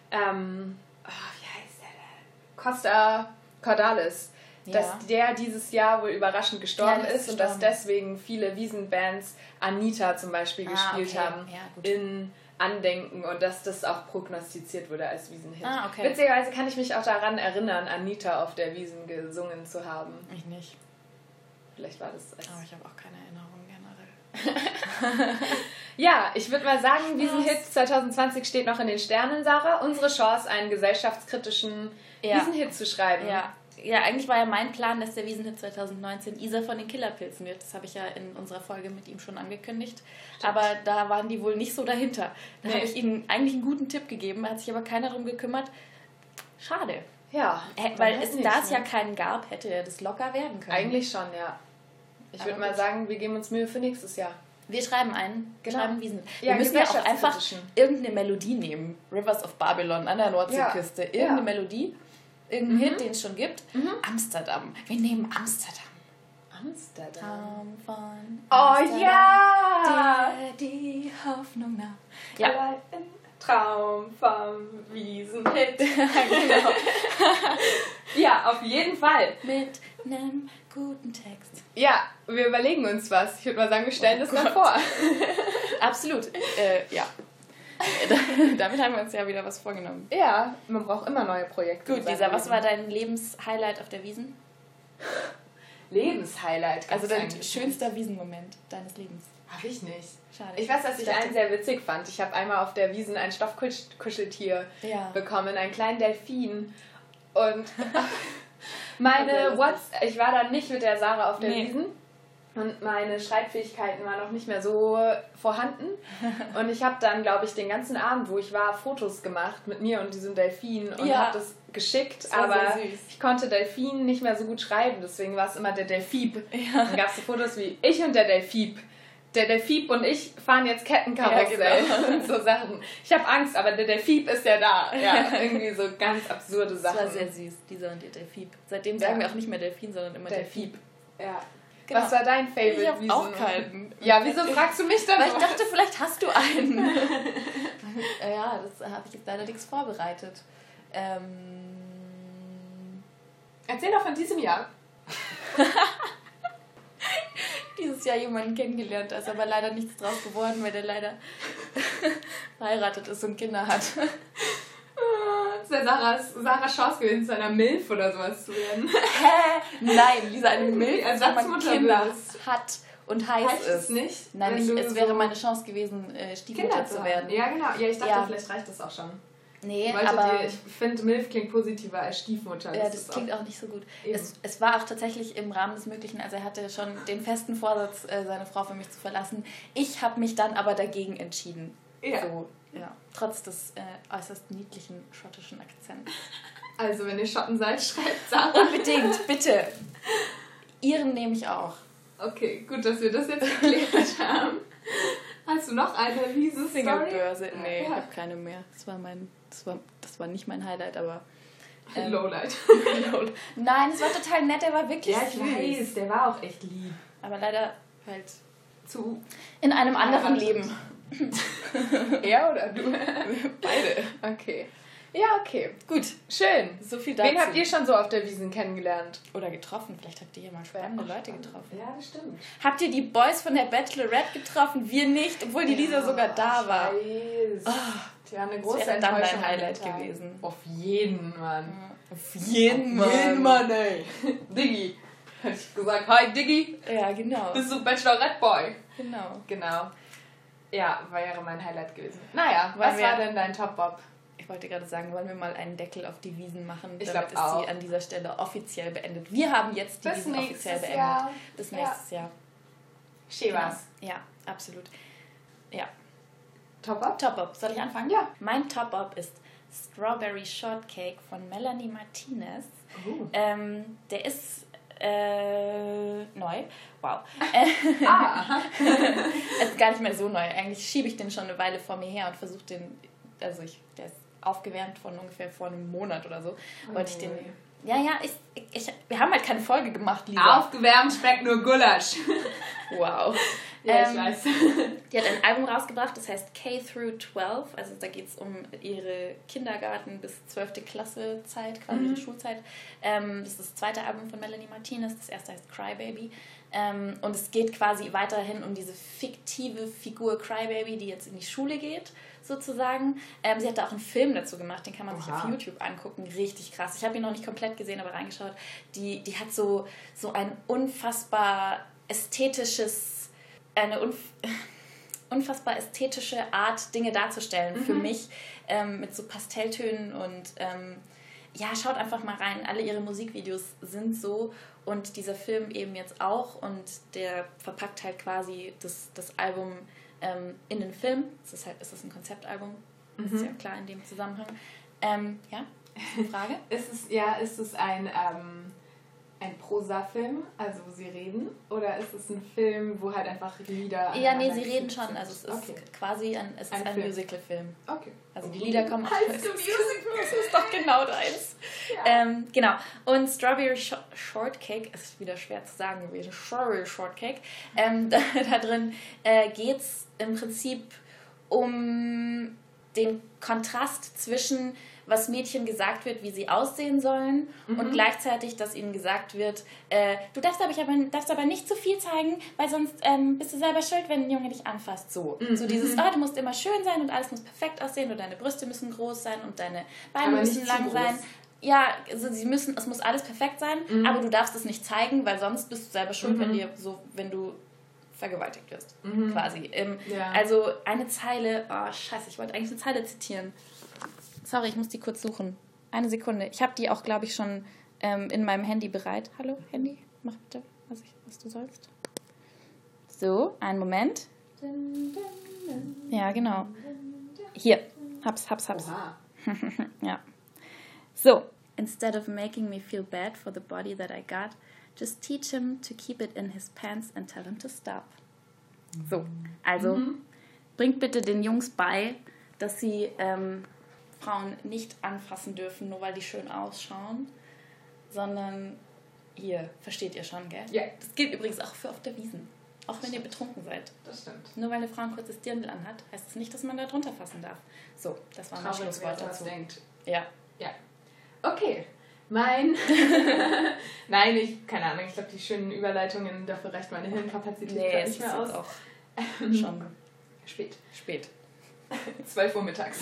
Ähm, oh, wie heißt der denn? Costa Cordalis... dass ja. der dieses Jahr wohl überraschend gestorben ja, ist, ist und dass deswegen viele Wiesenbands Anita zum Beispiel ah, gespielt okay. haben ja, in Andenken und dass das auch prognostiziert wurde als Wiesenhit. Ah, okay. Witzigerweise kann ich mich auch daran erinnern, Anita auf der Wiesn gesungen zu haben. Ich nicht. Vielleicht war das... Als Aber ich habe auch keine Erinnerung generell. Ja, ich würde mal sagen, Wiesenhit zwanzig zwanzig steht noch in den Sternen, Sarah. Unsere Chance, einen gesellschaftskritischen ja. Wiesenhit zu schreiben. Ja. ja, eigentlich war ja mein Plan, dass der Wiesenhit zwanzig neunzehn Isa von den Killerpilzen wird. Das habe ich ja in unserer Folge mit ihm schon angekündigt. Stimmt. Aber da waren die wohl nicht so dahinter. Da nee. habe ich ihnen eigentlich einen guten Tipp gegeben, hat sich aber keiner darum gekümmert. Schade. Ja. Äh, weil es, da es ja keinen gab, hätte er das locker werden können. Eigentlich schon, ja. Ich würde mal sagen, wir geben uns Mühe für nächstes Jahr. Wir schreiben einen, genau. schreiben Wiesen. Ja, wir müssen ja auch einfach irgendeine Melodie nehmen. Rivers of Babylon an der Nordseeküste. Ja. Irgendeine ja. Melodie, irgendein mhm. Hit, den es schon gibt. Mhm. Amsterdam. Wir nehmen Amsterdam. Amsterdam. Von oh Amsterdam, ja! Der die Hoffnung nahm. Ja. Ein Traum vom Wiesenhit. Genau. Ja, auf jeden Fall. Mit einem guten Text. Ja, wir überlegen uns was. Ich würde mal sagen, wir stellen oh das dann vor. Absolut. Äh, ja. Damit haben wir uns ja wieder was vorgenommen. Ja, man braucht immer neue Projekte. Gut, Lisa, was war dein Lebenshighlight auf der Wiesn? Lebenshighlight? Also dein schönster Wiesenmoment deines Lebens? Hab ich nicht. Schade. Ich weiß, dass ich, ich einen sehr witzig fand. Ich habe einmal auf der Wiesn ein Stoffkuscheltier ja. bekommen, einen kleinen Delfin. Und meine WhatsApp, ich war dann nicht mit der Sarah auf der nee. Wiesn und meine Schreibfähigkeiten waren noch nicht mehr so vorhanden. Und ich habe dann, glaube ich, den ganzen Abend, wo ich war, Fotos gemacht mit mir und diesem Delfin und ja. habe das geschickt, das aber ich konnte Delfin nicht mehr so gut schreiben, deswegen war es immer der Delfib. Ja. Dann gab es so Fotos wie ich und der Delfib. Der Delfib und ich fahren jetzt Kettenkarussell ja, genau. und so Sachen. Ich habe Angst, aber der Delfib ist ja da. Ja, irgendwie so ganz absurde Sachen. Das war sehr süß, dieser und der Delfib. Seitdem sagen ja. wir auch nicht mehr Delfin, sondern immer Delfib. Delfib. Ja. Genau. Was war dein Favorite? Ich habe auch keinen. Ja, wieso fragst du mich dann? Weil ich dachte, vielleicht hast du einen. Ja, das habe ich jetzt leider nichts vorbereitet. Ähm Erzähl doch von diesem Jahr. Dieses Jahr jemanden kennengelernt, da ist aber leider nichts draus geworden, weil der leider verheiratet ist und Kinder hat. Das wäre Sarahs, Sarahs Chance gewesen, zu einer Milf oder sowas zu werden. Hä? Nein, Lisa, eine Milf, wenn man Kinder hat und heiß reicht ist. Es nicht? Nein, ich, es wäre meine Chance gewesen, Stiefmutter zu werden. Ja, genau. Ja, ich dachte, ja. vielleicht reicht das auch schon. Nee, aber... Dir, ich finde, Milf klingt positiver als Stiefmutter. Ja, das, das klingt auch, auch nicht so gut. Es, es war auch tatsächlich im Rahmen des Möglichen, also er hatte schon den festen Vorsatz, seine Frau für mich zu verlassen. Ich habe mich dann aber dagegen entschieden. Ja. So, ja. Trotz des äh, äußerst niedlichen schottischen Akzents. Also, wenn ihr Schotten seid, schreibt Sarah. Unbedingt, bitte. Ihren nehme ich auch. Okay, gut, dass wir das jetzt geklärt haben. Hast du noch eine Wiesen-Story? Single-Börse? Nee, ja. Ich habe keine mehr. Das war mein... Das war, das war nicht mein Highlight, aber... Ähm, Lowlight. Lowlight. Nein, es war total nett, der war wirklich ja, ich weiß, der war auch echt lieb. Aber leider halt zu... In einem anderen ja, Leben. Er oder du? Beide. Okay. Ja, okay. Gut. Schön. So viel dazu. Wen habt ihr schon so auf der Wiesn kennengelernt? Oder getroffen. Vielleicht habt ihr ja mal spannende Leute spannend. getroffen. Ja, das stimmt. Habt ihr die Boys von der Bachelorette getroffen? Wir nicht, obwohl die Lisa ja, sogar da war. Ich weiß. Oh, die waren eine große das wäre dann dein Highlight Tag. gewesen. Auf jeden, Mann. Ja. Auf jeden, auf Mann. jeden, Mann, ey. Diggi. Hätte ich gesagt, hi, Diggi. Ja, genau. Bist du Bachelorette-Boy? Genau. Genau. Ja, wäre mein Highlight gewesen. Naja, was wir, war denn dein Top-Bob? Ich wollte gerade sagen, wollen wir mal einen Deckel auf die Wiesn machen? Ich damit ist auch. sie an dieser Stelle offiziell beendet. Wir haben jetzt die Bis Wiesn offiziell beendet. Jahr. Bis nächstes ja. Jahr. Schön genau. was. Ja, absolut. Ja. Top-Up? Top-Up. Soll ich anfangen? Ja. Mein Top-Up ist Strawberry Shortcake von Melanie Martinez. Uh. Ähm, der ist äh, neu. Wow. Ah. Es ist gar nicht mehr so neu. Eigentlich schiebe ich den schon eine Weile vor mir her und versuche den, also ich, der ist aufgewärmt von ungefähr vor einem Monat oder so. Oh. Wollte ich den, ja, ja, ich, ich, wir haben halt keine Folge gemacht, Lisa. Aufgewärmt schmeckt nur Gulasch. Wow. Ja, ich ähm, weiß. Die hat ein Album rausgebracht, das heißt K through zwölf, also da geht es um ihre Kindergarten- bis zwölfte Klasse Zeit, quasi mhm. ihre Schulzeit. Ähm, das ist das zweite Album von Melanie Martinez, das erste heißt Crybaby. Ähm, und es geht quasi weiterhin um diese fiktive Figur Crybaby, die jetzt in die Schule geht, sozusagen. Ähm, sie hat da auch einen Film dazu gemacht, den kann man Oha. sich auf YouTube angucken, richtig krass. Ich habe ihn noch nicht komplett gesehen, aber reingeschaut. Die, die hat so, so ein unfassbar ästhetisches, eine unf unfassbar ästhetische Art, Dinge darzustellen, mhm. für mich, ähm, mit so Pastelltönen und ähm, ja, schaut einfach mal rein. Alle ihre Musikvideos sind so und dieser Film eben jetzt auch und der verpackt halt quasi das, das Album ähm, in den Film. Es ist halt, es ist ein Konzeptalbum, mhm. das ist ja klar in dem Zusammenhang. Ähm, ja, ist eine Frage? ist es, ja, ist es ein, ähm, ein Prosa-Film, also wo sie reden, oder ist es ein Film, wo halt einfach Lieder... Ja, nee, sie reden schon, also es ist okay. quasi ein, es ist ein, ein Musical-Film. Okay. Also die Lieder kommen... Heißt du Musical? Das ist doch genau deins. Ja. Ähm, genau. Und Strawberry Sh- Shortcake, es ist wieder schwer zu sagen gewesen, Strawberry Shortcake, ähm, da, da drin äh, geht es im Prinzip um den Kontrast zwischen was Mädchen gesagt wird, wie sie aussehen sollen, mhm. und gleichzeitig, dass ihnen gesagt wird, äh, du darfst aber, darfst aber nicht zu viel zeigen, weil sonst ähm, bist du selber schuld, wenn ein Junge dich anfasst. So, mhm. so dieses, oh, du musst immer schön sein und alles muss perfekt aussehen und deine Brüste müssen groß sein und deine Beine aber müssen lang sein. Ja, also sie müssen, es muss alles perfekt sein, mhm. aber du darfst es nicht zeigen, weil sonst bist du selber schuld, mhm. wenn dir so, wenn du vergewaltigt wirst, mhm. quasi. Ähm, ja. Also eine Zeile, oh scheiße, ich wollte eigentlich eine Zeile zitieren. Sorry, ich muss die kurz suchen. Eine Sekunde. Ich habe die auch, glaube ich, schon ähm, in meinem Handy bereit. Hallo, Handy? Mach bitte, was, ich, was du sollst. So, einen Moment. Ja, genau. Hier. Hab's, hab's, hab's. Ja. So. Instead of making me feel bad for the body that I got, just teach him to keep it in his pants and tell him to stop. So. Also, mhm. bringt bitte den Jungs bei, dass sie... Ähm, Frauen nicht anfassen dürfen, nur weil die schön ausschauen, sondern hier, versteht ihr schon, gell? Ja. Das gilt übrigens auch für auf der Wiesn, auch wenn ihr betrunken seid. Das stimmt. Nur weil eine Frau ein kurzes Dirndl anhat, heißt es nicht, dass man da drunter fassen darf. So, das war mein Traurig, Schlusswort dazu. Denkt. Ja. Ja. Okay. Mein... Nein, ich, keine Ahnung, ich glaube, die schönen Überleitungen, dafür reicht meine Hirnkapazität nee, nicht mehr aus. Auch schon spät. Spät. zwölf Uhr mittags.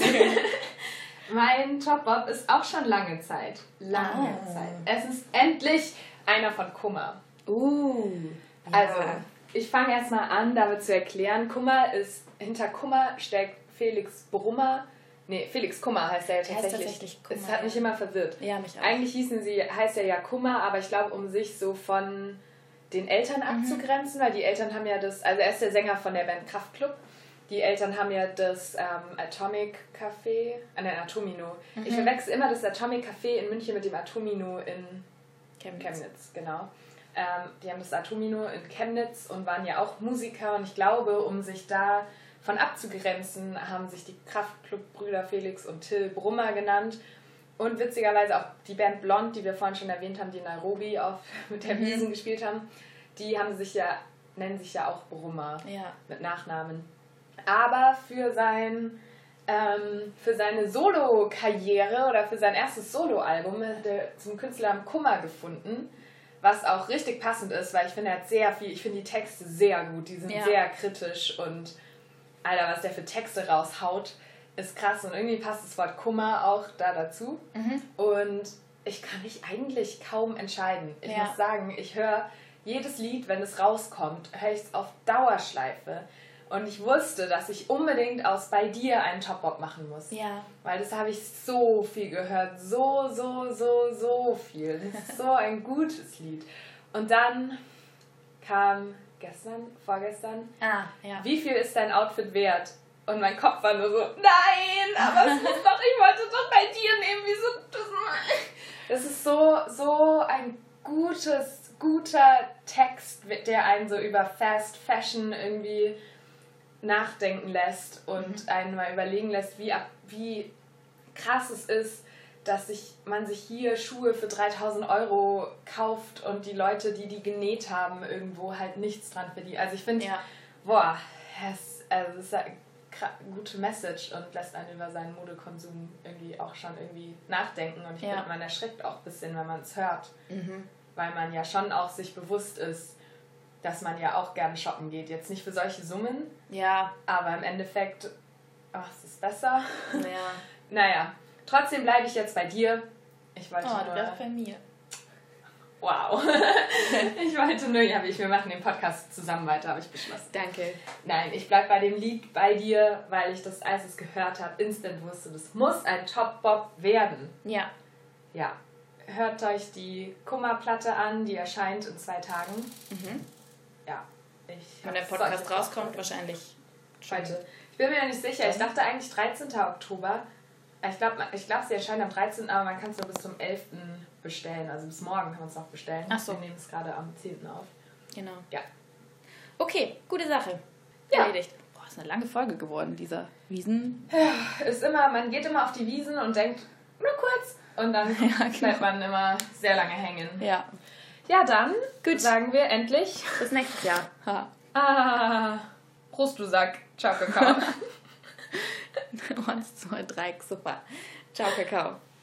Mein Top-Up ist auch schon lange Zeit. Lange ah. Zeit. Es ist endlich einer von Kummer. Uh. Ja. Also, ich fange erstmal an, damit zu erklären. Kummer ist, hinter Kummer steckt Felix Brummer. Nee, Felix Kummer heißt er ja tatsächlich. Heißt tatsächlich Kummer, es hat mich ja. immer verwirrt. Ja, mich auch. Eigentlich hießen sie, heißt er ja Kummer, aber ich glaube, um sich so von den Eltern mhm. abzugrenzen, weil die Eltern haben ja das, also er ist der Sänger von der Band Kraftklub. Die Eltern haben ja das ähm, Atomic Café, äh, nein, Atomino. Mhm. Ich verwechsel immer das Atomic Café in München mit dem Atomino in Chemnitz, Chemnitz genau. Ähm, die haben das Atomino in Chemnitz und waren ja auch Musiker und ich glaube, um sich davon abzugrenzen, haben sich die Kraftklub-Brüder Felix und Till Brummer genannt. Und witzigerweise auch die Band Blond, die wir vorhin schon erwähnt haben, die in Nairobi auf, mit der mhm. Wiesn gespielt haben, die haben sich ja, nennen sich ja auch Brummer ja. mit Nachnamen. Aber für, sein, ähm, für seine Solo-Karriere oder für sein erstes Solo-Album hat er zum Künstler Kummer gefunden, was auch richtig passend ist, weil ich finde, er hat sehr viel, ich finde die Texte sehr gut, die sind ja. sehr kritisch und Alter, was der für Texte raushaut, ist krass und irgendwie passt das Wort Kummer auch da dazu. Mhm. Und ich kann mich eigentlich kaum entscheiden. Ich ja. muss sagen, ich höre jedes Lied, wenn es rauskommt, höre ich es auf Dauerschleife. Und ich wusste, dass ich unbedingt aus Bei dir einen Top-Up machen muss. Ja. Weil das habe ich so viel gehört. So, so, so, so viel. Das ist so ein gutes Lied. Und dann kam gestern, vorgestern, ah, ja. Wie viel ist dein Outfit wert? Und mein Kopf war nur so, nein, aber es muss doch, ich wollte doch Bei dir nehmen. Wieso das? Das ist so, so ein gutes, guter Text, der einen so über Fast Fashion irgendwie nachdenken lässt und mhm. einen mal überlegen lässt, wie, wie krass es ist, dass sich, man sich hier Schuhe für dreitausend Euro kauft und die Leute, die die genäht haben, irgendwo halt nichts dran verdienen. Also ich finde, ja. boah, es, also es ist eine gute Message und lässt einen über seinen Modekonsum irgendwie auch schon irgendwie nachdenken. Und ich ja. finde, man erschreckt auch ein bisschen, wenn man es hört. Mhm. Weil man ja schon auch sich bewusst ist, dass man ja auch gerne shoppen geht. Jetzt nicht für solche Summen, ja. aber im Endeffekt, ach, es ist besser. Ja. Naja, trotzdem bleibe ich jetzt bei dir. Ich wollte oh, nur... du wärst bei mir. Wow. Ich wollte nur, ja, wir machen den Podcast zusammen weiter, habe ich beschlossen. Danke. Nein, ich bleibe bei dem Lied bei dir, weil ich das, als ich es gehört habe, instant wusste, das muss ein Top-Bop werden. Ja. Ja. Hört euch die Kummerplatte an, die erscheint in zwei Tagen. Mhm. Ja. Ich Wenn der Podcast rauskommt, wahrscheinlich heute. Ich bin mir ja nicht sicher. Ich dachte eigentlich dreizehnten Oktober. Ich glaube, ich glaub, sie erscheint am dreizehnten, aber man kann es nur bis zum elften bestellen. Also bis morgen kann man es noch bestellen. Ach so. Wir nehmen es gerade am zehnten auf. Genau. Ja. Okay, gute Sache. Ja. Erledigt. Boah, ist eine lange Folge geworden, dieser Wiesen. Ja, ist immer, man geht immer auf die Wiesen und denkt, nur kurz. Und dann Ja, bleibt genau. man immer sehr lange hängen. Ja. Ja, dann Gut. sagen wir endlich. Bis nächstes Jahr. Ha. Ah, Prost, du Sack. Ciao, Kakao. Eins, zwei, drei, super. Ciao, Kakao.